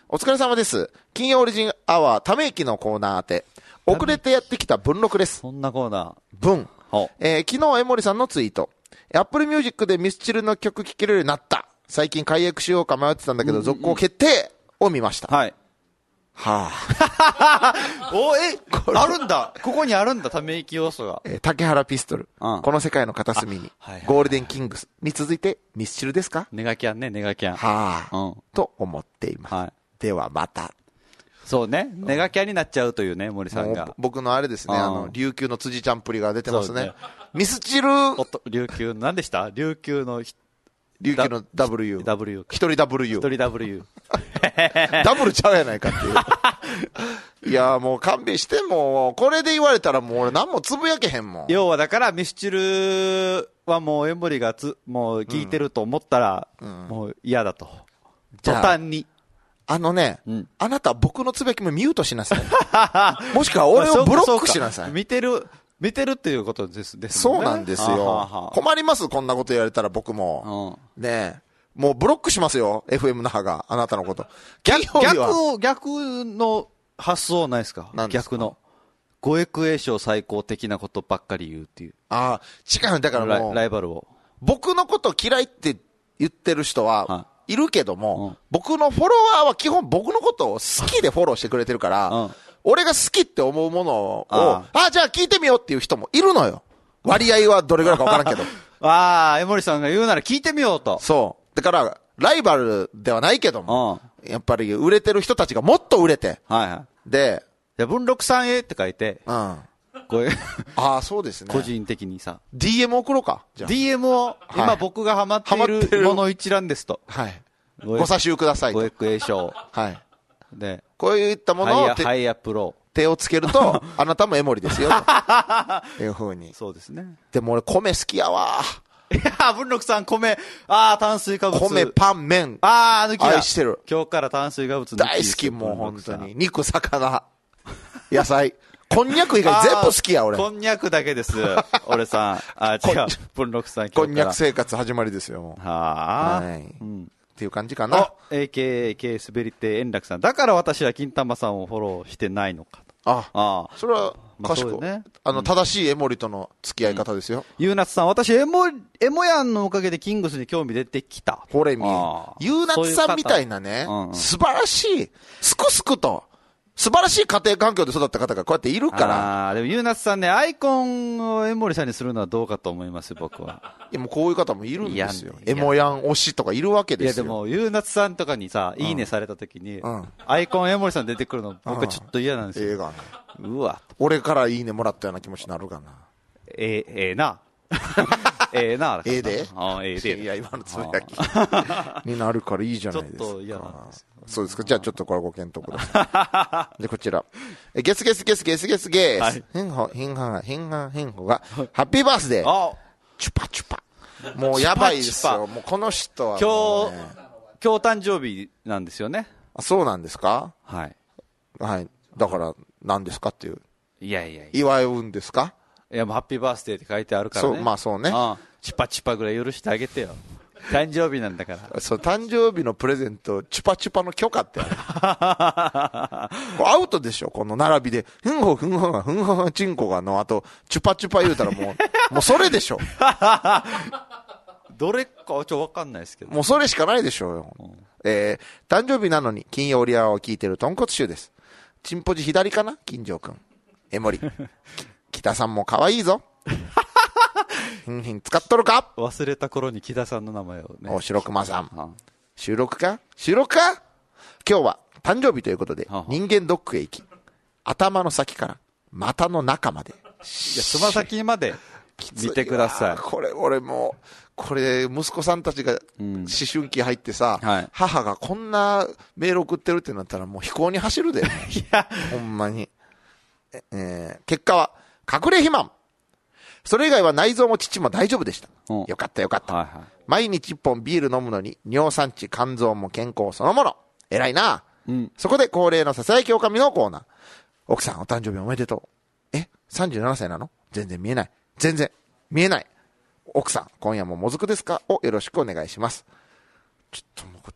お疲れ様です。金曜オリジンアワーため息のコーナー宛て。遅れてやってきた文録です。 そんなコーナー。 文。えー、昨日江森さんのツイート。Apple Music でミスチルの曲聴けるようになった。最近解約しようか迷ってたんだけど、続行決定を見ました。 はい。 はあ。 お、え、あるんだ。ここにあるんだ、ため息要素が。 えー、竹原ピストル、うん。この世界の片隅に、はいはいはい、ゴールデンキングスに続いてミスチルですか？ ネガキャンね、ネガキャン。 はあ、うん。と思っています。はい、ではまた。 そうね。ネガキャンになっちゃうというね、森さんが。 僕のあれですね、あの、琉球の辻ちゃんプリが出てますね。ねミスチル。 おっと、琉球、何でした琉球の、 琉球の W。 W。 一人 W。 一人 W。 ダブルちゃうやないかっていう。いや、もう勘弁しても、これで言われたらもう俺何もつぶやけへんもん。 要はだからミスチルはもうエンボリがつ、もう聞いてると思ったら、うん、もう嫌だと。途端に。 あのね、うん、あなた僕のつぶやきもミュートしなさい。もしくは俺をブロックしなさい。 見てる。見てるっていうことです、ですもんね。そうなんですよ。はは困ります、こんなこと言われたら僕も。うん、ねえ。もうブロックしますよ、エフエム 那覇が、あなたのこと。 逆、逆、逆の発想ないですか？何ですか？逆の。語訳栄唱最高的なことばっかり言うっていう。 ああ、違う、だからもう。 ライバルを。 僕のこと嫌いって言ってる人はいるけども、うん、僕のフォロワーは基本僕のことを好きでフォローしてくれてるから、うん俺が好きって思うものを、ああ、じゃあ聞いてみようっていう人もいるのよ。割合はどれぐらいか分からんけど。 ああ、江森さんが言うなら聞いてみようと。 そう。だから、ライバルではないけども、やっぱり売れてる人たちがもっと売れて。 はいはい。 で、 じゃ文録さんへって書いて、うん。これああ、そうですね。 個人的にさ。 ディーエム 送ろうか。 じゃあ ディーエム を、今僕がハマっているもの一覧ですと。 はい。ご差しくださいと。 ご訳栄唱。 はい。 で、 こういったものを。 ハイアプロ。 手をつけると、あなたもエモリですよ。という風に。 そうですね。 でも俺米好きやわ。 いや、文禄さん米、ああ、炭水化物。 米、パン、麺。 ああ、抜きだ。 愛してる。 今日から炭水化物抜き。 大好き、もう本当に。肉、魚、野菜。こんにゃく以外全部好きや、俺。 こんにゃくだけです。俺さん。あ、違う。文禄さん。 こんにゃく生活始まりですよ。 はあ。 はい。うんっていう感じかな。 エーケーケー 滑り手円楽さん。だから私は金玉さんをフォローしてないのかと。 ああ。それは、賢い。ね、あの、正しいエモリとの付き合い方ですよ。 ゆうなつさん、私、エモ、エモヤンのおかげでキングスに興味出てきた。 ほれみ。ゆうなつさんみたいなね、うんうん、素晴らしい、すくすくと、素晴らしい家庭環境で育った方がこうやっているから。 ああ、でもゆうなつさんね、アイコンをエモリさんにするのはどうかと思いますよ、僕は。 いや、もうこういう方もいるんですよ。エモヤン推しとかいるわけですよ。 いや、でも、ゆうなつさんとかにさ、いいねされた時に、うん、アイコンエモリさん出てくるの、僕はちょっと嫌なんですよ。 ええがな。 うわ。 俺からいいねもらったような気持ちになるかな。 ええ、ええな。ええな。 ええでああ、ええで。 いや、今のつぶやき。になるからいいじゃないですか。 ちょっと嫌なんですよ。 そうですか。じゃあちょっとこれご検討ください。で、こちら。え、ゲスゲスゲスゲスゲスゲス。ヘンホ、ヘンハン、ヘンハン、ヘンホが、ハッピーバースデー。チュパチュパ。もうやばいですよ。もうこの人は。 今日、今日誕生日なんですよね。 あ、そうなんですか？ はい。 はい。だから、何ですかっていう。 いやいやいや。 祝うんですか？ いや、もうハッピーバースデーって書いてあるからね。 そう、まあそうね。 ああチュパチュパぐらい許してあげてよ。誕生日なんだから。 そう、誕生日のプレゼント、チュパチュパの許可ってある。アウトでしょ、この並びで。ふんほふんほが、ふんほがチンコがの後、チュパチュパ言うたらもう、もうそれでしょ。 どれかちょっとわかんないですけど。 もうそれしかないでしょうよ。うん、えー、誕生日なのに金曜リアを聞いてる豚骨臭です。チンポジ左かな金城くん。エモリ。北さんも可愛いぞ。ひんひん使っとるか？ 忘れた頃に木田さんの名前をね。 お、白熊さん。はあ、収録か収録か今日は誕生日ということで、はあ、人間ドックへ行き、頭の先から股の中まで。いや、 つま先まで見てください。 これ、俺もう、これ、息子さんたちが思春期入ってさ、うんはい、母がこんなメール送ってるってなったらもう飛行に走るで。いや、ほんまに。えー、結果は、隠れ肥満。それ以外は内臓も乳も大丈夫でした。うん、よかったよかった、はいはい。毎日一本ビール飲むのに尿酸値、肝臓も健康そのもの。偉いな、うん。そこで恒例のささやきおかみのコーナー。奥さんお誕生日おめでとう。え ?さんじゅうななさいなの？全然見えない。全然見えない。奥さん、今夜ももずくですかをよろしくお願いします。ちょっともう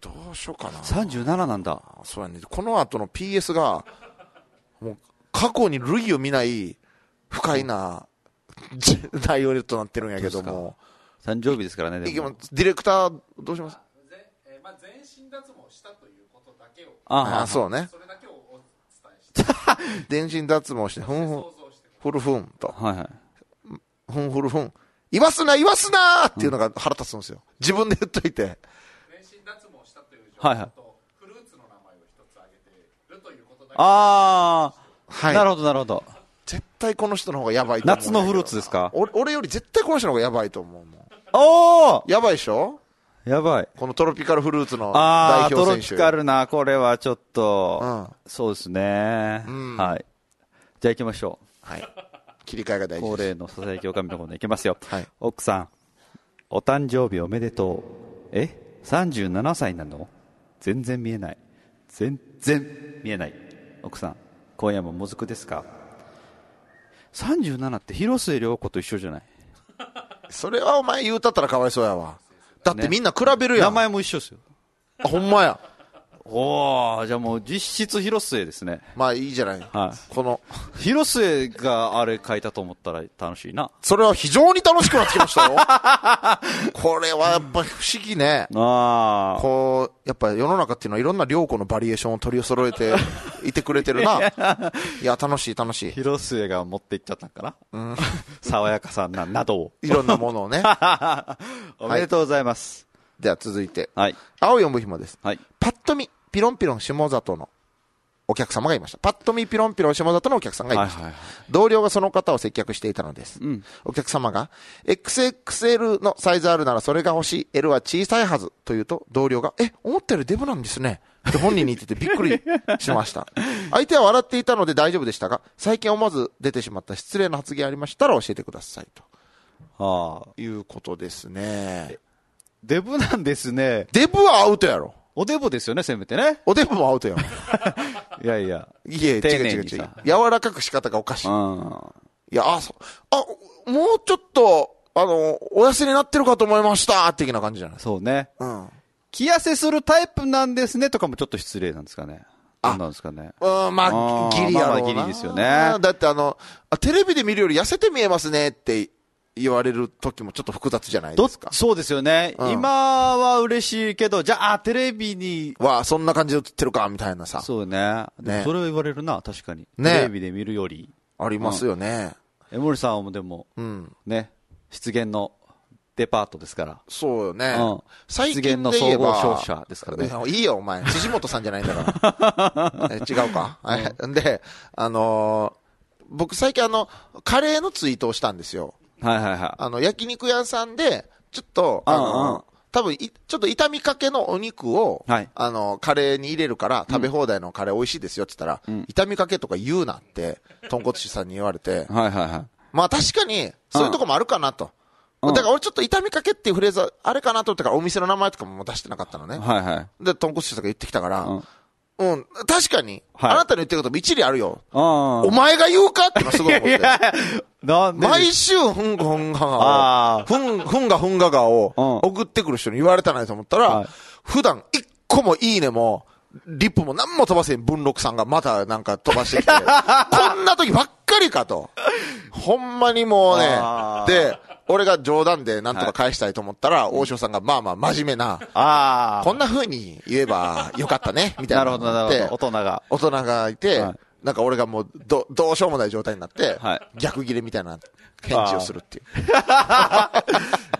どうしようかな。 さんじゅうなななんだ。 そうやね。この後の ピーエス が、もう過去に類を見ない不快な内容となってるんやけども。 誕生日ですからね。 でもディレクターどうします？ えーまあ、全身脱毛したということだけを。 ああ、そうね。 それだけをお伝えして。 全身脱毛して、ふんふん、ふるふんと。 はいはい。 ふんふるふん。言わすな、言わすなーっていうのが腹立つんですよ。自分で言っといて。 全身脱毛したという情報と、はいはい、フルーツの名前を一つ挙げてるということだけ。 ああ、はい。なるほど、なるほど。 絶対この人の方がやばいと思う。 夏のフルーツですか？ 俺、俺より絶対この人の方がやばいと思うもん。 おー！ やばいでしょ？ やばい。 このトロピカルフルーツの代表選手。あー、トロピカルな、これはちょっと、うん、そうですね、うん。はい。じゃあ行きましょう。はい。切り替えが大事です。 恒例のささやきおかみのコーナー行きますよ。はい。奥さん、お誕生日おめでとう。え ?さんじゅうなな 歳なの？全然見えない。全然見えない。奥さん、今夜ももずくですか？さんじゅうななって広末涼子と一緒じゃない？ それはお前言うたったらかわいそうやわ。だってみんな比べるやん。 名前も一緒ですよ。 あ、ほんまや。 おー、じゃあもう実質広末ですね。 まあいいじゃない。はい。この。 広末があれ書いたと思ったら楽しいな。 それは非常に楽しくなってきましたよ。これはやっぱり不思議ね。ああ。こう、やっぱ世の中っていうのはいろんな良子のバリエーションを取り揃えていてくれてるな。いや、楽しい楽しい。 広末が持っていっちゃったんかな。うん。爽やかさな、などを。 いろんなものをね。 おめでとうございます。 はい、では続いて。 はい。 青いおむひもです。 はい。 パッと見、ピロンピロン下里のお客様がいました。パッと見ピロンピロン下里のお客さんがいました。はいはいはい、同僚がその方を接客していたのです。うん、お客様が エックスエックスエル のサイズあるならそれが欲しい。L は小さいはずと言うと同僚がえ、思ったよりデブなんですね。って本人に言っててびっくりしました。相手は笑っていたので大丈夫でしたが、最近思わず出てしまった失礼な発言ありましたら教えてくださいと。はあ、いうことですね。 デブなんですね。 デブはアウトやろ。 おデブですよね、せめてね。 おデブもアウトやん。 いやいや。 いえ、違う違う違う。柔らかく仕方がおかしい。いや、あ、そ、あ、もうちょっと、あの、お痩せになってるかと思いました、的な感じじゃない？ そうね。うん。気痩せするタイプなんですね、とかもちょっと失礼なんですかね。あ、なんですかね。 うん、まあ、ギリやろうな。まあ、 ギリですよね。 だってあの、テレビで見るより痩せて見えますねって言われる時もちょっと複雑じゃないですか。 そうですよね、うん。今は嬉しいけど、じゃあ、テレビに。 は、そんな感じで映ってるか、みたいなさ。 そうね。ね、それを言われるな、確かに。ね。テレビで見るより。 ありますよね。 江森さんもでも、うん、ね、湿原のデパートですから。 そうよね。うん、 最近で言えば湿原の総合商社ですからね。 いいよ、お前。辻本さんじゃないんだから。え違うか、うん、で、あのー、僕最近あの、カレーのツイートをしたんですよ。 はいはいはい。 あの、焼肉屋さんで、ちょっと、あのー、多分い、ちょっと炒みかけのお肉を、はい、あの、カレーに入れるから、食べ放題のカレー美味しいですよって言ったら、うん、炒みかけとか言うなって、豚骨師さんに言われて、はいはいはい。まあ確かに、そういうとこもあるかなと。だから俺ちょっと炒みかけっていうフレーズは、あれかなと思ったから、お店の名前とかも出してなかったのね。はいはい。で、豚骨師さんが言ってきたから、うんうん、確かに、はい、あなたの言ってることも一理あるよ。お前が言うかってのすごい思って。なんで毎週、ふんがふんががを、ふん、ふんがふんががを送ってくる人に言われたないと思ったら、はい、普段一個もいいねも、リップも何も飛ばせん文禄さんがまたなんか飛ばしてきて、こんな時ばっかりかと。ほんまにもうね、で、俺が冗談でなんとか返したいと思ったら、はい、大塩さんがまあまあ真面目な、あこんな風に言えばよかったね、みたいな。 なるほど、なるほど。大人が。 大人がいて、はい、なんか俺がもうど、どうしようもない状態になって、はい、逆ギレみたいな返事をするっていう。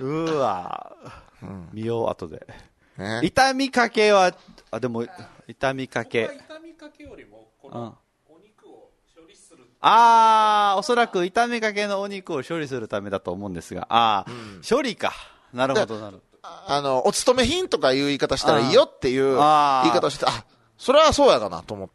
うわぁ、うん、見よう、後で。ね、痛みかけは、あ、でも、痛みかけ。 痛みかけよりも、この、お肉を処理する。 あー、おそらく痛みかけのお肉を処理するためだと思うんですが、あー、うん、処理か。なるほど、なるほど。 あの、お勤め品とかいう言い方したらいいよっていう言い方をして、あ、それはそうやかなと思って、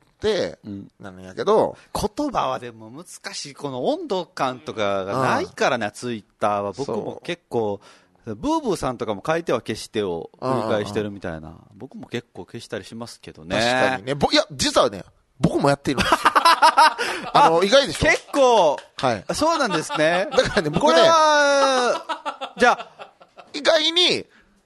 うん、なんやけど。 言葉はでも難しい。この温度感とかがないからね、ツイッターは。僕も結構、ブーブーさんとかも書いては消してを繰り返してるみたいな。僕も結構消したりしますけどね。 確かにね。ぼいや、実はね、僕もやっているんですよ。あの、意外でしょ。 結構、はい。そうなんですね。 だからね、僕ね。 これは、じゃあ、 意外に、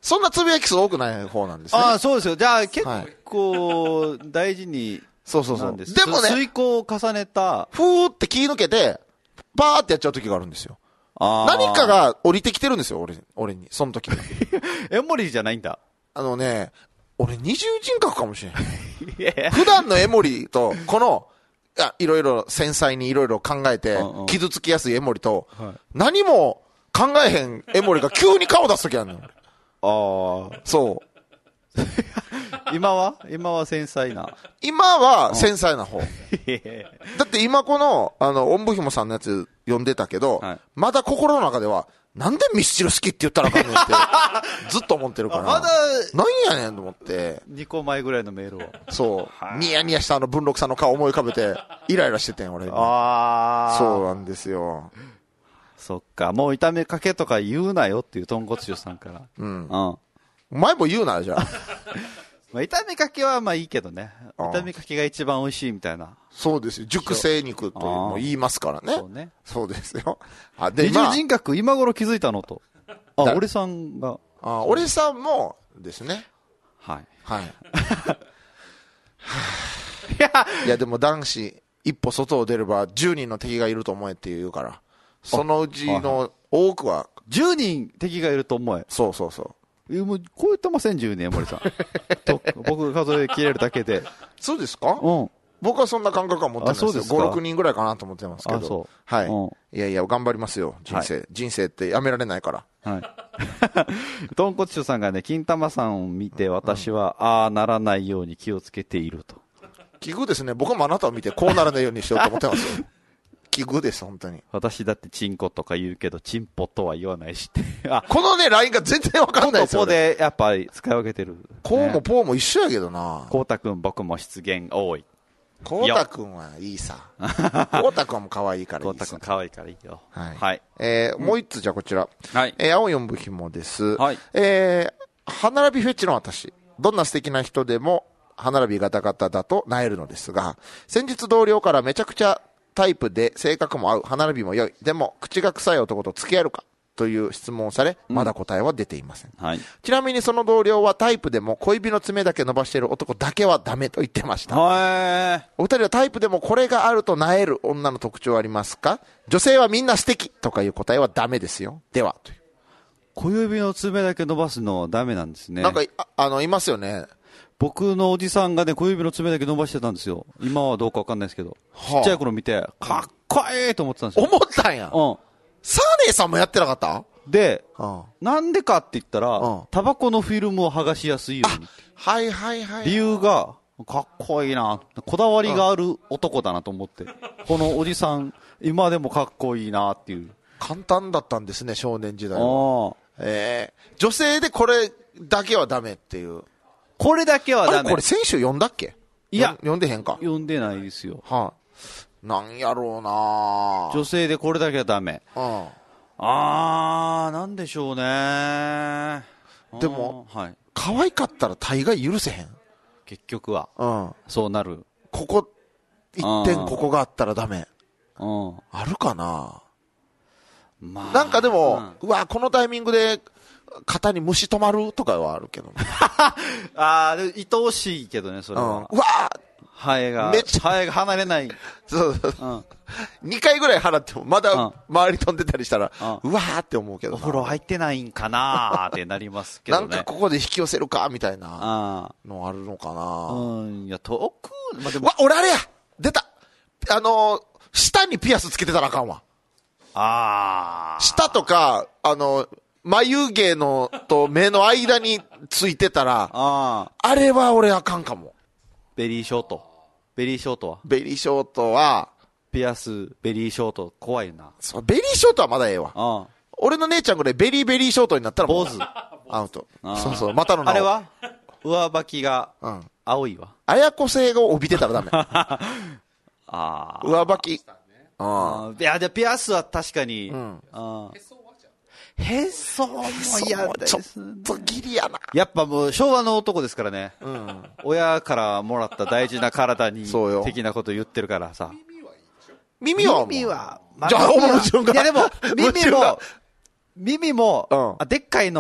そんなつぶやき数多くない方なんですね。 ああ、そうですよ。じゃあ結構大事に、はい、 そうそうそう。 でもね、遂行を重ねた。 ふーって気抜けて、バーってやっちゃう時があるんですよ。何かが降りてきてるんですよ、俺、俺に。その時に。 エモリじゃないんだ。 あのね、俺二重人格かもしれない。普段のエモリと、この、いろいろ繊細にいろいろ考えて、傷つきやすいエモリと、何も考えへんエモリが急に顔出す時あるのよ。ああ。そう。 今は今は繊細な。 今は繊細な方。だって今この、あの、おんぶひもさんのやつ読んでたけど、はい、まだ心の中では、なんでミスチル好きって言ったらあかんねんって、ずっと思ってるから。まだ、なんやねんと思って。 にこまえぐらいのメールを。 そう。ニヤニヤしたあの文禄さんの顔思い浮かべて、イライラしててん、俺。ああ。そうなんですよ。 そっか。もう炒めかけとか言うなよっていう豚骨師さんから。うん。うん。 お前も言うな、じゃあ。 まあ、炒めかけはまあいいけどね。炒めかけが一番美味しいみたいな。 そうですよ。熟成肉とも言いますからね。そうね。そうですよ。 あ、で、二重人格今頃気づいたのと。あ、俺さんが。 あ、俺さんもですね。 はい。 はい。いや、でも男子、一歩外を出ればじゅうにんの敵がいると思えって言うから。そのうちの多くは。 じゅうにん敵がいると思え。 そうそうそう。 もう超えてません、じゅうねん、森さん。と僕が数え切れるだけで。 そうですか？うん。僕はそんな感覚は持ってないですよ。ご、ろくにんぐらいかなと思ってますけど。あ、そう。はい。うん、いやいや、頑張りますよ、人生。はい、人生ってやめられないから。はい。 豚骨師さんがね、金玉さんを見て、私は、うん、ああならないように気をつけていると。 奇遇ですね。僕もあなたを見て、こうならないようにしようと思ってますよ。奇遇です、本当に。 私だってチンコとか言うけど、チンポとは言わないしって。あ、 このね、ラインが全然わかんないですよ。 ここでやっぱり使い分けてる、ね。 こうもポーも一緒やけどな。 こうたくん、僕も失言多い。 こうたくんはいいさ。こうたくんも可愛いからいいさ。 こうたくん可愛いからいいよ。 はい。はい、えー、もう一つじゃあこちら。はい。えー、青四部紐です。 はい。 えー、歯並びフェチの私。どんな素敵な人でも、歯並びガタガタだと萎えるのですが、先日同僚からめちゃくちゃタイプで性格も合う、歯並びも良い、でも口が臭い男と付き合えるかという質問をされ、まだ答えは出ていません。うん、はい。ちなみにその同僚はタイプでも小指の爪だけ伸ばしている男だけはダメと言ってました。 はい。 お二人はタイプでもこれがあると萎える女の特徴はありますか？女性はみんな素敵とかいう答えはダメですよ。では、という。 小指の爪だけ伸ばすのはダメなんですね。 なんか、あ、あの、いますよね。 僕のおじさんがね、小指の爪だけ伸ばしてたんですよ。今はどうかわかんないですけど。はあ、ちっちゃい頃見て、かっこいいと思ってたんですよ。 思ったんや。うん。サーネーさんもやってなかった？ で、はあ、なんでかって言ったら、はあ、タバコのフィルムを剥がしやすいように。 はいはいはい。 理由が、かっこいいな。こだわりがある男だなと思って。このおじさん、今でもかっこいいなっていう。 簡単だったんですね、少年時代は。えー、女性でこれだけはダメっていう。 これだけはダメ。あれこれ先週読んだっけ？いや。読んでへんか。 読んでないですよ。 はい、あ。なんやろうな。 女性でこれだけはダメ。うん。あー、なんでしょうね。 でも、はい。可愛かったら大概許せへん。 結局は。うん。そうなる。 ここ、一点ここがあったらダメ。うん。あるかな。まあ。なんかでも、うん、うわ、このタイミングで、肩に虫止まるとかはあるけどね。 ああ、愛おしいけどね、それは。うん、 うわハエが、めっちゃ、ハエが離れない。 そうそうそう。うん、にかいぐらい払っても、まだ周り飛んでたりしたら、うん、うわーって思うけど。 お風呂入ってないんかなーってなりますけどね。 なんかここで引き寄せるかみたいなのあるのかな。 うん、いや、遠く、 まあ、でも。わ、俺あれや出たあのー、舌にピアスつけてたらあかんわ。 あー。 舌とか、あのー、眉毛のと目の間についてたら、あ, あれは俺あかんかも。 ベリーショート。ベリーショートはベリーショートは、 ピアス、ベリーショート、怖いな。 そう、ベリーショートはまだええわ。ああ俺の姉ちゃんぐらいベリーベリーショートになったら坊主。 アウト。そうそう、またの名あれは上履きが、青いわ。 あやこ性が帯びてたらダメ。 ああ。 上履き。 あいや、で、ピアスは確かに、うん、あへそも嫌です。 ちょっとギリやな。 やっぱもう昭和の男ですからね。うん、親からもらった大事な体に的なこと言ってるからさ。 耳は耳は。 じゃあ、おもろしゅんか。 いやでも、耳も、耳も、うん、あでっかいの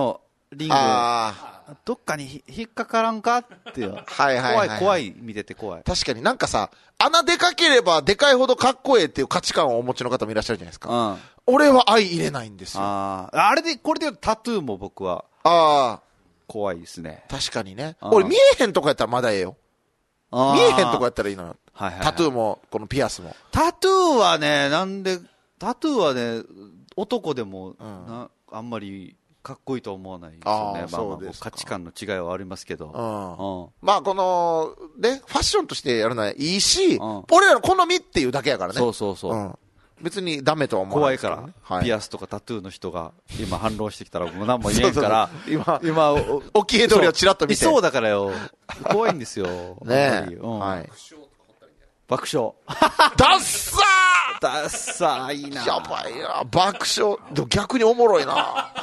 リングどっかに引っかからんかっていうはいはいはい、はい、怖い怖い見てて怖い。 確かになんかさ穴でかければでかいほどかっこええっていう価値観をお持ちの方もいらっしゃるじゃないですか、うん、俺は相入れないんですよ。 ああれでこれでタトゥーも僕はあ怖いですね。 確かにね。俺見えへんとこやったらまだええよ。見えへんとこやったらいいのよ、はいはいはい、タトゥーもこのピアスも。 タトゥーはねなんでタトゥーはね男でも、うん、なあんまりかっこいいと思わないですよね。まあまあ価値観の違いはありますけど、うんうん、まあこのねファッションとしてやるのはいいし、うん、俺らの好みっていうだけやからね。 そうそうそう、うん、 別にダメとは思わない、 ね、怖いから、はい、ピアスとかタトゥーの人が今反論してきたらもう何も言えんから今今沖江通りをちらっと見ていそうだからよ怖いんですよねえ、うん、はい、 爆笑ダッサーダッサーいいな。 やばいな爆笑。逆におもろいなあ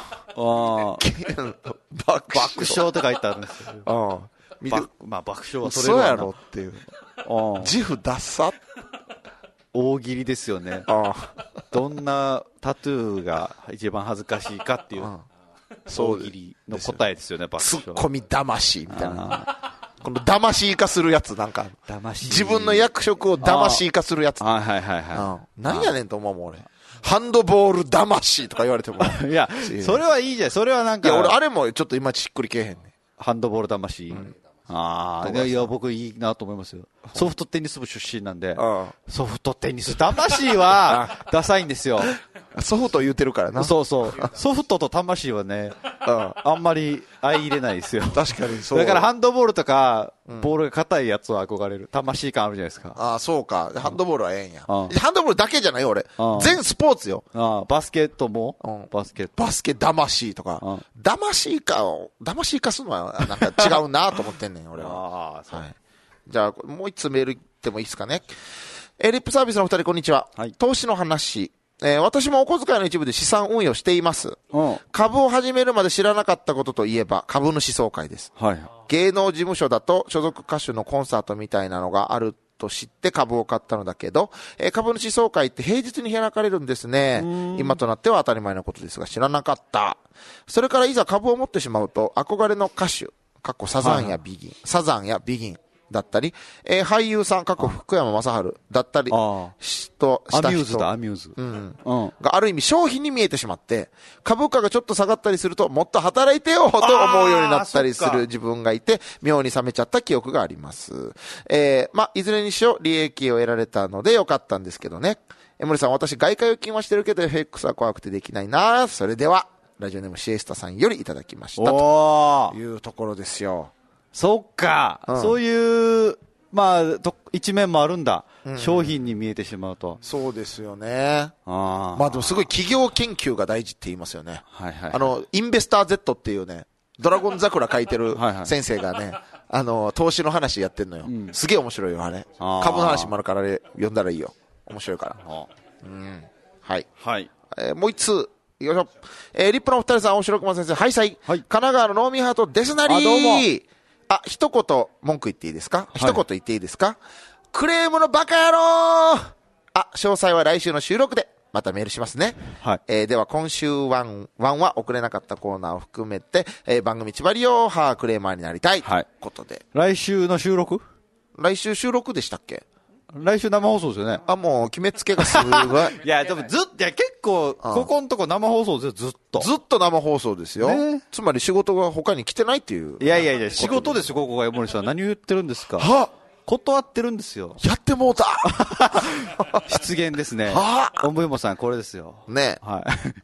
爆笑って書いてあるんですよ。見てまあ爆笑はそれそうやろっていう自負ダッサ大喜利ですよね。どんなタトゥーが一番恥ずかしいかっていう大喜利の答えですよね。 爆笑ツッコミ魂みたいなこの魂化するやつなんか自分の役職を魂化するやつ。 はいはいはいはい。何やねんと思うもん俺。ハンドボール魂とか言われてもいやそれはいいじゃん。それはなんかいや俺あれもちょっと今しっくりけえへんね。 ハンドボール魂、うん、ああいやいや僕いいなと思いますよ。ソフトテニス部出身なんでソフトテニス魂はダサいんですよ。 ソフト言うてるからな。 そうそうソフトと魂はねあんまり相入れないですよ。 確かにそう。 だからハンドボールとかボールが硬いやつは憧れる。魂感あるじゃないですか。 ああそうか。ハンドボールはええんや。ハンドボールだけじゃないよ俺。全スポーツよ。 あバスケットも、うん、バスケットバスケ魂とか魂化を魂化するのはなんか違うなと思ってんねん俺は。あそう、はい、じゃあもう一つメールいってもいいですかね。えー、リップサービスのお二人こんにちは、はい、投資の話。えー、私もお小遣いの一部で資産運用しています、うん、株を始めるまで知らなかったことといえば株主総会です、はい、芸能事務所だと所属歌手のコンサートみたいなのがあると知って株を買ったのだけど、えー、株主総会って平日に開かれるんですね。今となっては当たり前のことですが知らなかった。それからいざ株を持ってしまうと憧れの歌手かっこサザンやビギン、はい、サザンやビギンだったり、えー、俳優さん、過去福山雅治だったりしとした人、 アミューズだ、アミューズ。 うんうん、がある意味商品に見えてしまって、株価がちょっと下がったりすると、もっと働いてよと思うようになったりする自分がいて、妙に冷めちゃった記憶があります。えー、まあ、いずれにしろ利益を得られたのでよかったんですけどね。江森さん、私外貨預金はしてるけど エフエックス は怖くてできないな。それでは、ラジオネームシエスタさんよりいただきました。というところですよ。 そっか、うん、そういう、まあ、一面もあるんだ、うん、商品に見えてしまうと。 そうですよね。あまあでもすごい企業研究が大事って言いますよね。はいはいはい、あの、インベスター Z っていうね、ドラゴン桜書いてる先生がね、はいはい、あの、投資の話やってんのよ。うん、すげえ面白いよ、あれ。あ株の話もあるから、ね、読んだらいいよ。面白いから。うん、はい。はい。えー、もう一通。よいしょ。えー、リップのお二人さん、大城熊先生、ハイサイ。はい。神奈川のノーミーハートデスナリー。あ、どうも。あ、一言文句言っていいですか、はい、一言言っていいですかクレームのバカ野郎あ、詳細は来週の収録でまたメールしますね。はい。えー、では今週ワン、ワンは送れなかったコーナーを含めて、えー、番組縛りをハークレーマーになりたい。はい。ということで。 来週の収録来週収録でしたっけ来週生放送ですよね。 あ、もう決めつけがすごい。 いや、でもずっと、いや、結構、ここのとこ生放送ですよ、ずっと。 ずっと生放送ですよ。ね、つまり仕事が他に来てないっていう。 いやいやいや、仕事ですよ、ここが山森さん。何を言ってるんですか。は断ってるんですよ。 やってもうた失言ですね。はおんぶもさん、これですよ。 ねはい。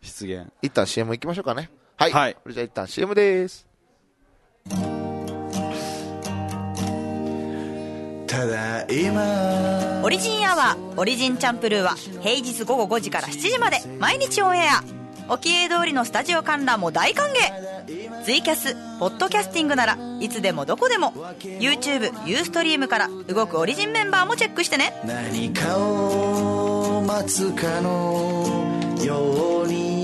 失言。 一旦 シーエム 行きましょうかね。はい。はい。これじゃあ一旦 シーエム です。 ただいまオリジンアワーオリジンチャンプルーは平日午後ごじからしちじまで毎日オンエア。沖江通りのスタジオ観覧も大歓迎。ツイキャスポッドキャスティングならいつでもどこでも YouTube、ユーストリームから動くオリジンメンバーもチェックしてね。何かを待つかのように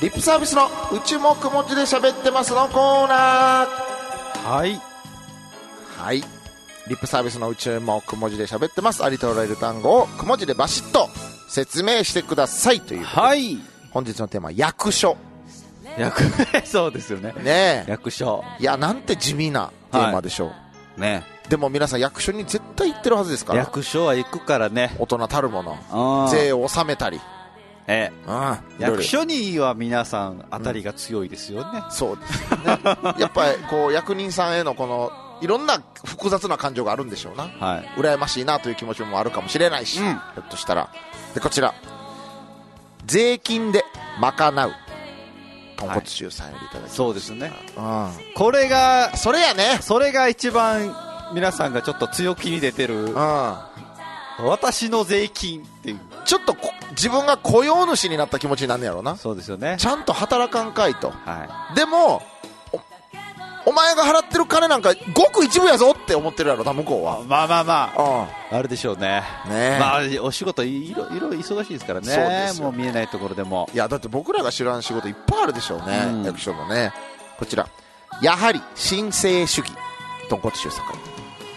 リップサービスのうちもくも字で喋ってますのコーナー。 はいはいリップサービスのうちもくも字で喋ってます。ありとあらゆる単語をくも字でバシッと説明してくださいということで、はい、本日のテーマは役所。 役そうですよね。 ねえ役所。 いやなんて地味なテーマでしょう、はい、ね。でも皆さん役所に絶対行ってるはずですから。 役所は行くからね。 大人たるもの税を納めたり、 ええ、うん、役所には皆さん当たりが強いですよね、 うん、そうですよねやっぱりこう役人さんへのこのいろんな複雑な感情があるんでしょうな、はい、羨ましいなという気持ちもあるかもしれないし、うん、ひょっとしたら。でこちら税金で賄う豚骨臭さんよりいただきました、 そうですね、 うん、 これがそれやね。 それが一番皆さんがちょっと強気に出てる、うん、私の税金っていうちょっと自分が雇用主になった気持ちになんねやろな。 そうですよね。 ちゃんと働かんかいと、はい、でも お, お前が払ってる金なんかごく一部やぞって思ってるやろな向こうは。 まあまあまあ、うん、あるでしょうね。 ねまあ、お仕事いろいろ忙しいですからね。そうですよね。もう見えないところでも。 いやだって僕らが知らん仕事いっぱいあるでしょうね、うん、役所のね。こちらやはり申請主義豚骨臭さんから、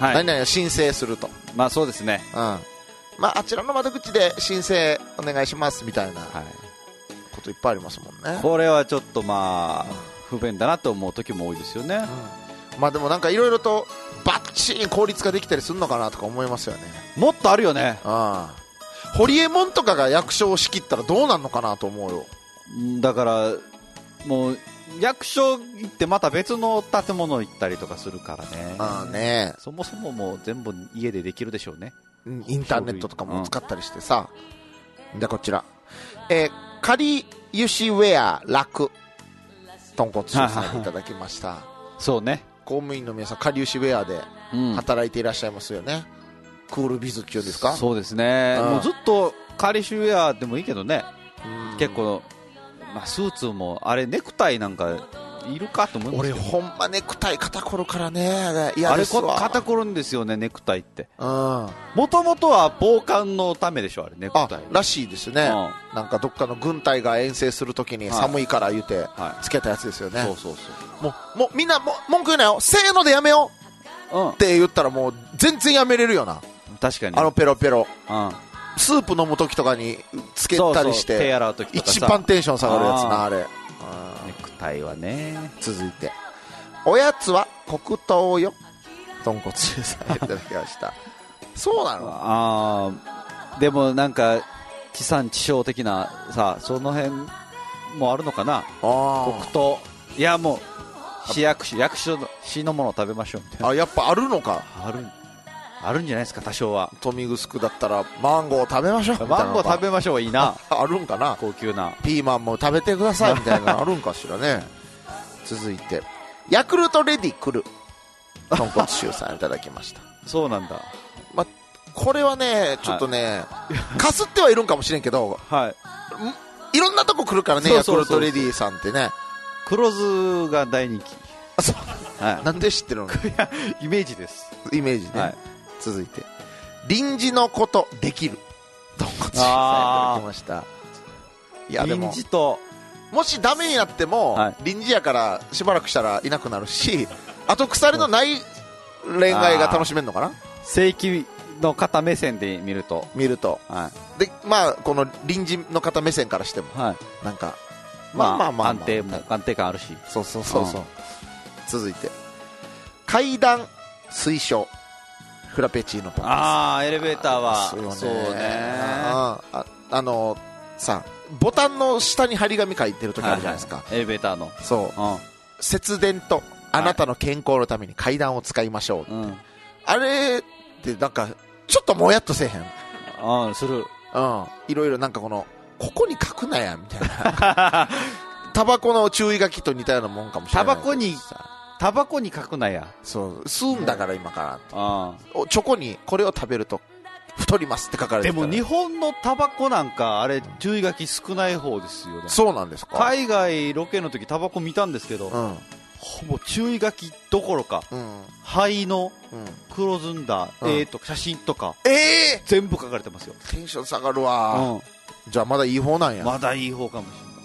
はい、何々を申請すると。 まあそうですね、 うん、まああちらの窓口で申請お願いしますみたいなこといっぱいありますもんね。 これはちょっとまあ不便だなと思う時も多いですよね、 うん、まあでもなんかいろいろとバッチリ効率化できたりするのかなとか思いますよね。 もっとあるよね。 ああホリエモンとかが役所を仕切ったらどうなんのかなと思うよ。 だからもう役所行ってまた別の建物行ったりとかするからね。 ああね、 そもそももう全部家でできるでしょうね。 インターネットとかも使ったりしてさ、うん、でこちら、えー、仮油脂ウェア楽豚骨臭さんいただきましたそうね、 公務員の皆さん仮油脂ウェアで働いていらっしゃいますよね、うん、クールビズっていうんですか。 そうですね、うん、もうずっと仮油脂ウェアでもいいけどね、うん、結構、まあ、スーツもあれネクタイなんかいるかと思いますけど。 俺ほんまネクタイ肩こるからね。いやあれ肩こるんですよねネクタイって。もともとは防寒のためでしょあれネクタイ。 あらしいですね、うん、なんかどっかの軍隊が遠征するときに寒いから言うてつけたやつですよね、はいはい、そうそうそう。もう、もうみんなも文句言うなよせーのでやめよう、うん、って言ったらもう全然やめれるよな。 確かにあのペロペロ、うん、スープ飲むときとかにつけたりして手洗う時とかさ一番テンション下がるやつなあれ。 ネクタイはね。 続いておやつは黒糖よ豚骨臭さんいただきましたそうなの。 あーでもなんか地産地消的なさその辺もあるのかな。黒糖いやもう市役所役所の市のものを食べましょうみたいな。 あやっぱあるのか。 あるあるんじゃないですか多少は。 豊見城だったらマンゴー食べましょうみたいな。 マンゴー食べましょういいなあるんかな。 高級なピーマンも食べてくださいみたいなあるんかしらね続いてヤクルトレディ来る豚骨臭さんいただきましたそうなんだ、 ま、これはねちょっとね、はい、かすってはいるんかもしれんけど、はい、いろんなとこ来るからね。ヤクルトレディさんってね黒酢が大人気。 あそう、はい、なんで知ってるのイメージですイメージね、はい、続いて臨時のことできる豚骨臭さんいただきました。 いやでも臨時ともしダメになっても、はい、臨時やからしばらくしたらいなくなるしあと腐りのない恋愛が楽しめるのかな。 正規の方目線で見ると見ると、はい、でまあこの臨時の方目線からしても、はい、なんかまあまあまあ、安定も安定感あるし。 そうそうそうそう、うん、続いて階段推奨フラペチーノパンです。 ああエレベーターはそうね、そうねあああのさボタンの下に張り紙書いてる時あるじゃないですか、はいはい、エレベーターのそう、うん、節電とあなたの健康のために階段を使いましょう、はい、あれってなんかちょっともやっとせえへん。 ああする。 うんいろいろなんかこのここに書くなやみたいなタバコの注意書きと似たようなもんかもしれない。 タバコにタバコに書くなや。 そう吸うんだから今から、ああチョコにこれを食べると太りますって書かれてる。 でも日本のタバコなんかあれ注意書き少ない方ですよね。 そうなんですか。 海外ロケの時タバコ見たんですけど、うん、ほぼ注意書きどころか、うん、灰の黒ずんだ絵とか写真とか、 うん、えー、 全部書かれてますよ。 テンション下がるわ、うん、じゃあまだいい方なんや。 まだいい方かもしれない。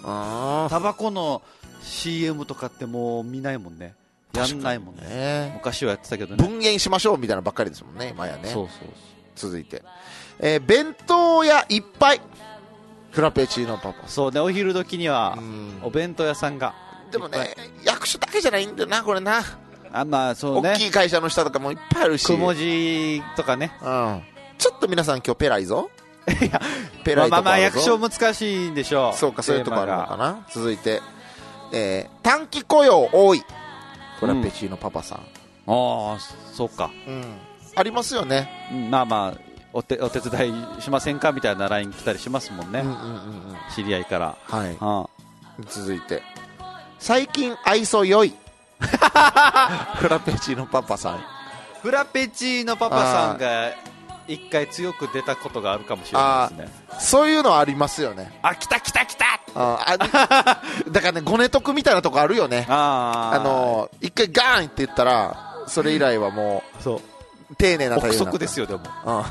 タバコの シーエム とかってもう見ないもんね。やんないもんね。ね昔はやってたけどね。 分煙しましょうみたいなばっかりですもんね、今やね。 そうそうそう。続いて、えー、弁当屋いっぱい。フラペチーノパパ。 そうね、お昼時にはお弁当屋さんが。 でもね、役所だけじゃないんだよな、これな。 あ、まあそうね。 大きい会社の下とかもいっぱいあるし。 くもじとかね。 うん。ちょっと皆さん今日ペライぞ。 いや、ペライとかあるぞ。まあまあ役所難しいんでしょう。 そうか、そういうとこあるのかな。続いて、えー、短期雇用多い。フラペチーノパパさん。 うん、ああ、そうか。 うん。ありますよね。 うん、まあまあ。お手、お手伝いしませんかみたいな ライン 来たりしますもんね、うんうんうんうん、知り合いから、 はい、ああ続いて最近愛想良いフラペチーノパパさん。 フラペチーノパパさんが一回強く出たことがあるかもしれないですね。 そういうのありますよね。 あ、来た来た来た。 ああだからね、ごねとくみたいなとこあるよね。ああの一回ガーンって言ったらそれ以来はもうそう丁寧な対応になった。 憶測ですよでも。 あ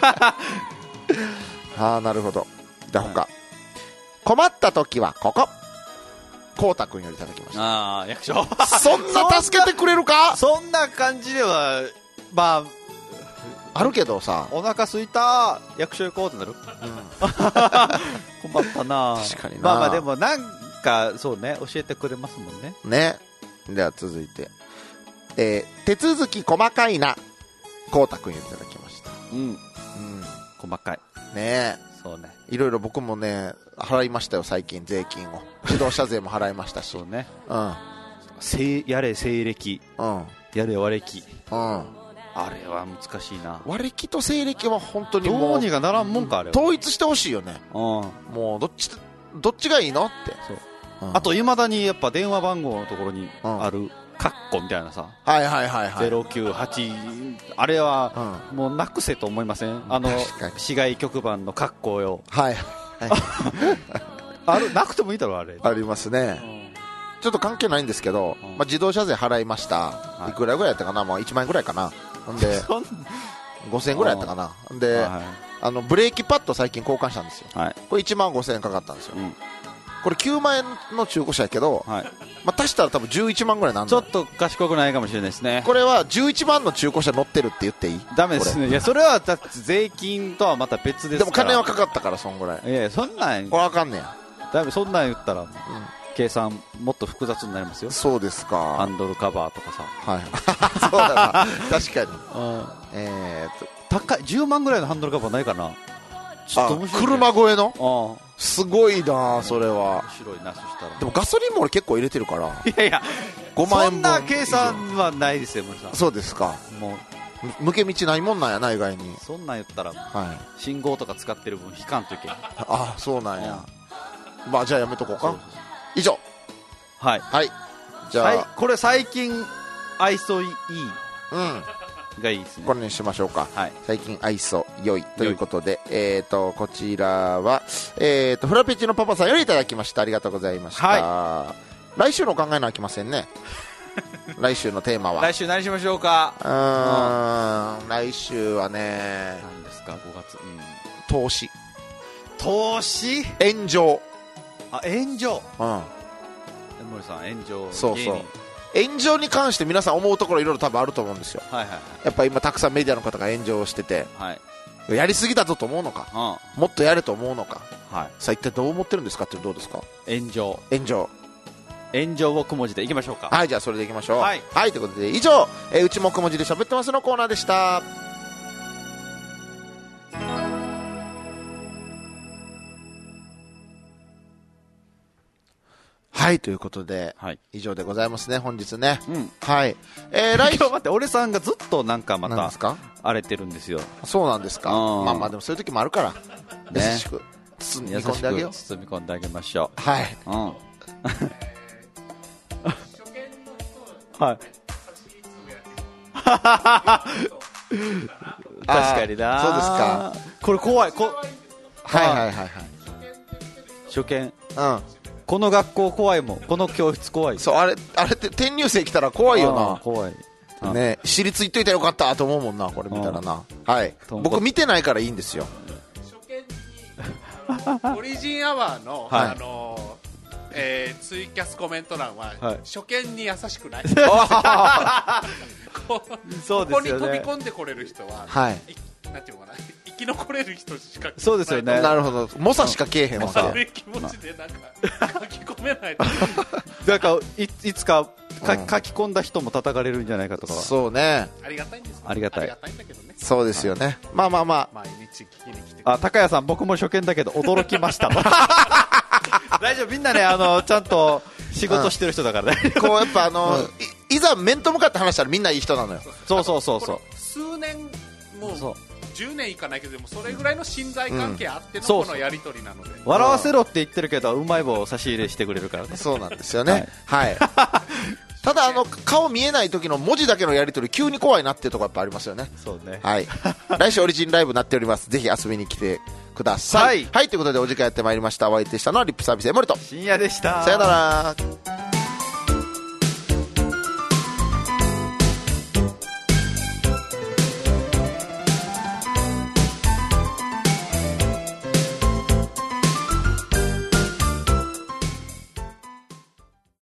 あなるほど。じゃあ他、はい、困った時はここ。こうたくんよりいただきました。 ああ役所。 そんな助けてくれるか。 そんな感じではまああるけどさ。 お腹すいた役所行こうってなる。うん、困ったな。 確かにな。 まあまあでもなんかそうね教えてくれますもんね。 ね。では続いて、えー、手続き細かいな。こうたくんよりいただきました。 うん、うん、細かいねえ。 そうね。 いろいろ僕もね払いましたよ最近税金を。自動車税も払いましたし。 そうね。 うん。 せやれ西暦、うん、やれ和暦、 うん、 あれは難しいな。 和暦と西暦は本当にもうどうにかならんもんかあれは。 統一してほしいよね。うん、もうどっちどっちがいいのって。 そう、うん、あといまだにやっぱ電話番号のところにある、うんカッコみたいなさ、 はいはいはいはい、 ゼロきゅうはちあれは、うん、もうなくせと思いません？あの市外局番のカッコよ。 はい、はい、 あるなくてもいいだろあれ。 ありますね、うん、ちょっと関係ないんですけど、うんまあ、自動車税払いました、はい、いくらぐらいやったかな、まあ、いちまんえんぐらいかな。んでごせんえんぐらいやったかな。で、はいはい、あのブレーキパッド最近交換したんですよ、はい、これいちまんごせんえんかかったんですよ、うん、これきゅうまんえんの中古車やけど、はいまあ、足したら多分じゅういちまんぐらいなんだ。 ちょっと賢くないかもしれないですね。 これはじゅういちまんの中古車乗ってるって言っていい？ ダメですね。いやそれはだって税金とはまた別ですから。 でも金はかかったからそんぐらい。 いやいやそんなんこれあかんねや。 だめそんなん言ったら、うん、計算もっと複雑になりますよ。 そうですか。 ハンドルカバーとかさ。 はいそうだな確かに、うんえー、と高いじゅうまんぐらいのハンドルカバーないかな。 ちょっと面白い、ね、車越えの。あすごいなそれは。 面白いな。そしたらでもガソリンも俺結構入れてるから。 いやいやごまんえんぶんそんな計算はないですよ森さん。 そうですか。もう抜け道ないもんなんやな意外に。 そんなん言ったら、はい、信号とか使ってる分引かんといけん。 あそうなんや、うん、まあじゃあやめとこうか。そうそうそう以上。 はいはいじゃあこれ最近愛想いいうんがいいですね。 これにしましょうか、はい、最近愛想良いということで、えー、とこちらは、えー、とフラペチのパパさんよりいただきました。ありがとうございました、はい、来週の考えなきませんね来週のテーマは来週何しましょうか。 うーん来週はね何ですかごがつ、うん、 投資投資炎上。 あ炎上うん森さん炎上。 そうそう炎上に関して皆さん思うところいろいろ多分あると思うんですよ、はいはいはい、やっぱ今たくさんメディアの方が炎上してて、はい、やりすぎだぞと思うのか、うん、もっとやれと思うのか、はい、さあ一体どう思ってるんですかってどうですか。 炎上炎上炎上をくも字でいきましょうか。 はいじゃあそれでいきましょう。はい、はい、ということで以上、えー、うちもくも字で喋ってますのコーナーでした。はいということで、はい、以上でございますね本日ね、うん、はい、 えー、来週待って俺さんがずっとなんかまた荒れてるんですよ。 そうなんですか。まあまあでもそういう時もあるから、ね、優しく包み込んであげよう。 包み込んであげましょう。はい、うん、 はい確かにな。 そうですか。 これ怖いこはいはいはいはい初見うんこの学校怖いもん。この教室怖い。 そうあれあれって転入生来たら怖いよな。 怖いね。私立行っといたらよかったと思うもんなこれ見たらな。はい僕見てないからいいんですよ。 初見にオリジンアワーの、はい、あのえー、ツイキャスコメント欄は、はい、初見に優しくないこ, そうですよね、ここに飛び込んでこれる人は、はい、なんていうのかな、生き残れる人しかそうですよね。 なるほど、猛者しかけえへんわけ。 そういう気持ちでなんか書き込めないとなんか い, いつかか、うん、書き込んだ人も叩かれるんじゃないかとか。 そうね、 ありがたいんです、ね、 ありがたい、 ありがたいんだけどね。 そうですよね、はい、まあまあまあ、 毎日聞きに来て、 あ、高谷さん、僕も初見だけど驚きました大丈夫、みんなね、あのちゃんと仕事してる人だからね、 うん、こうやっぱあの、うん、い, いざ面と向かって話したらみんないい人なのよ。 そうそうそうそう、 数年もうじゅうねんいかないけど、でもそれぐらいの信頼関係あってのこのやり取りなので、うん、そうそう、 笑わせろって言ってるけどうまい棒を差し入れしてくれるからね。 そうなんですよね、はい、はいただあの顔見えない時の文字だけのやり取り急に怖いなっていうところやっぱありますよね。 そうね、 はい、来週オリジンライブになっております。ぜひ遊びに来てください。はい、はい、ということでお時間やってまいりました。お相手したのはリップサービス江森と深夜でした。 さよなら。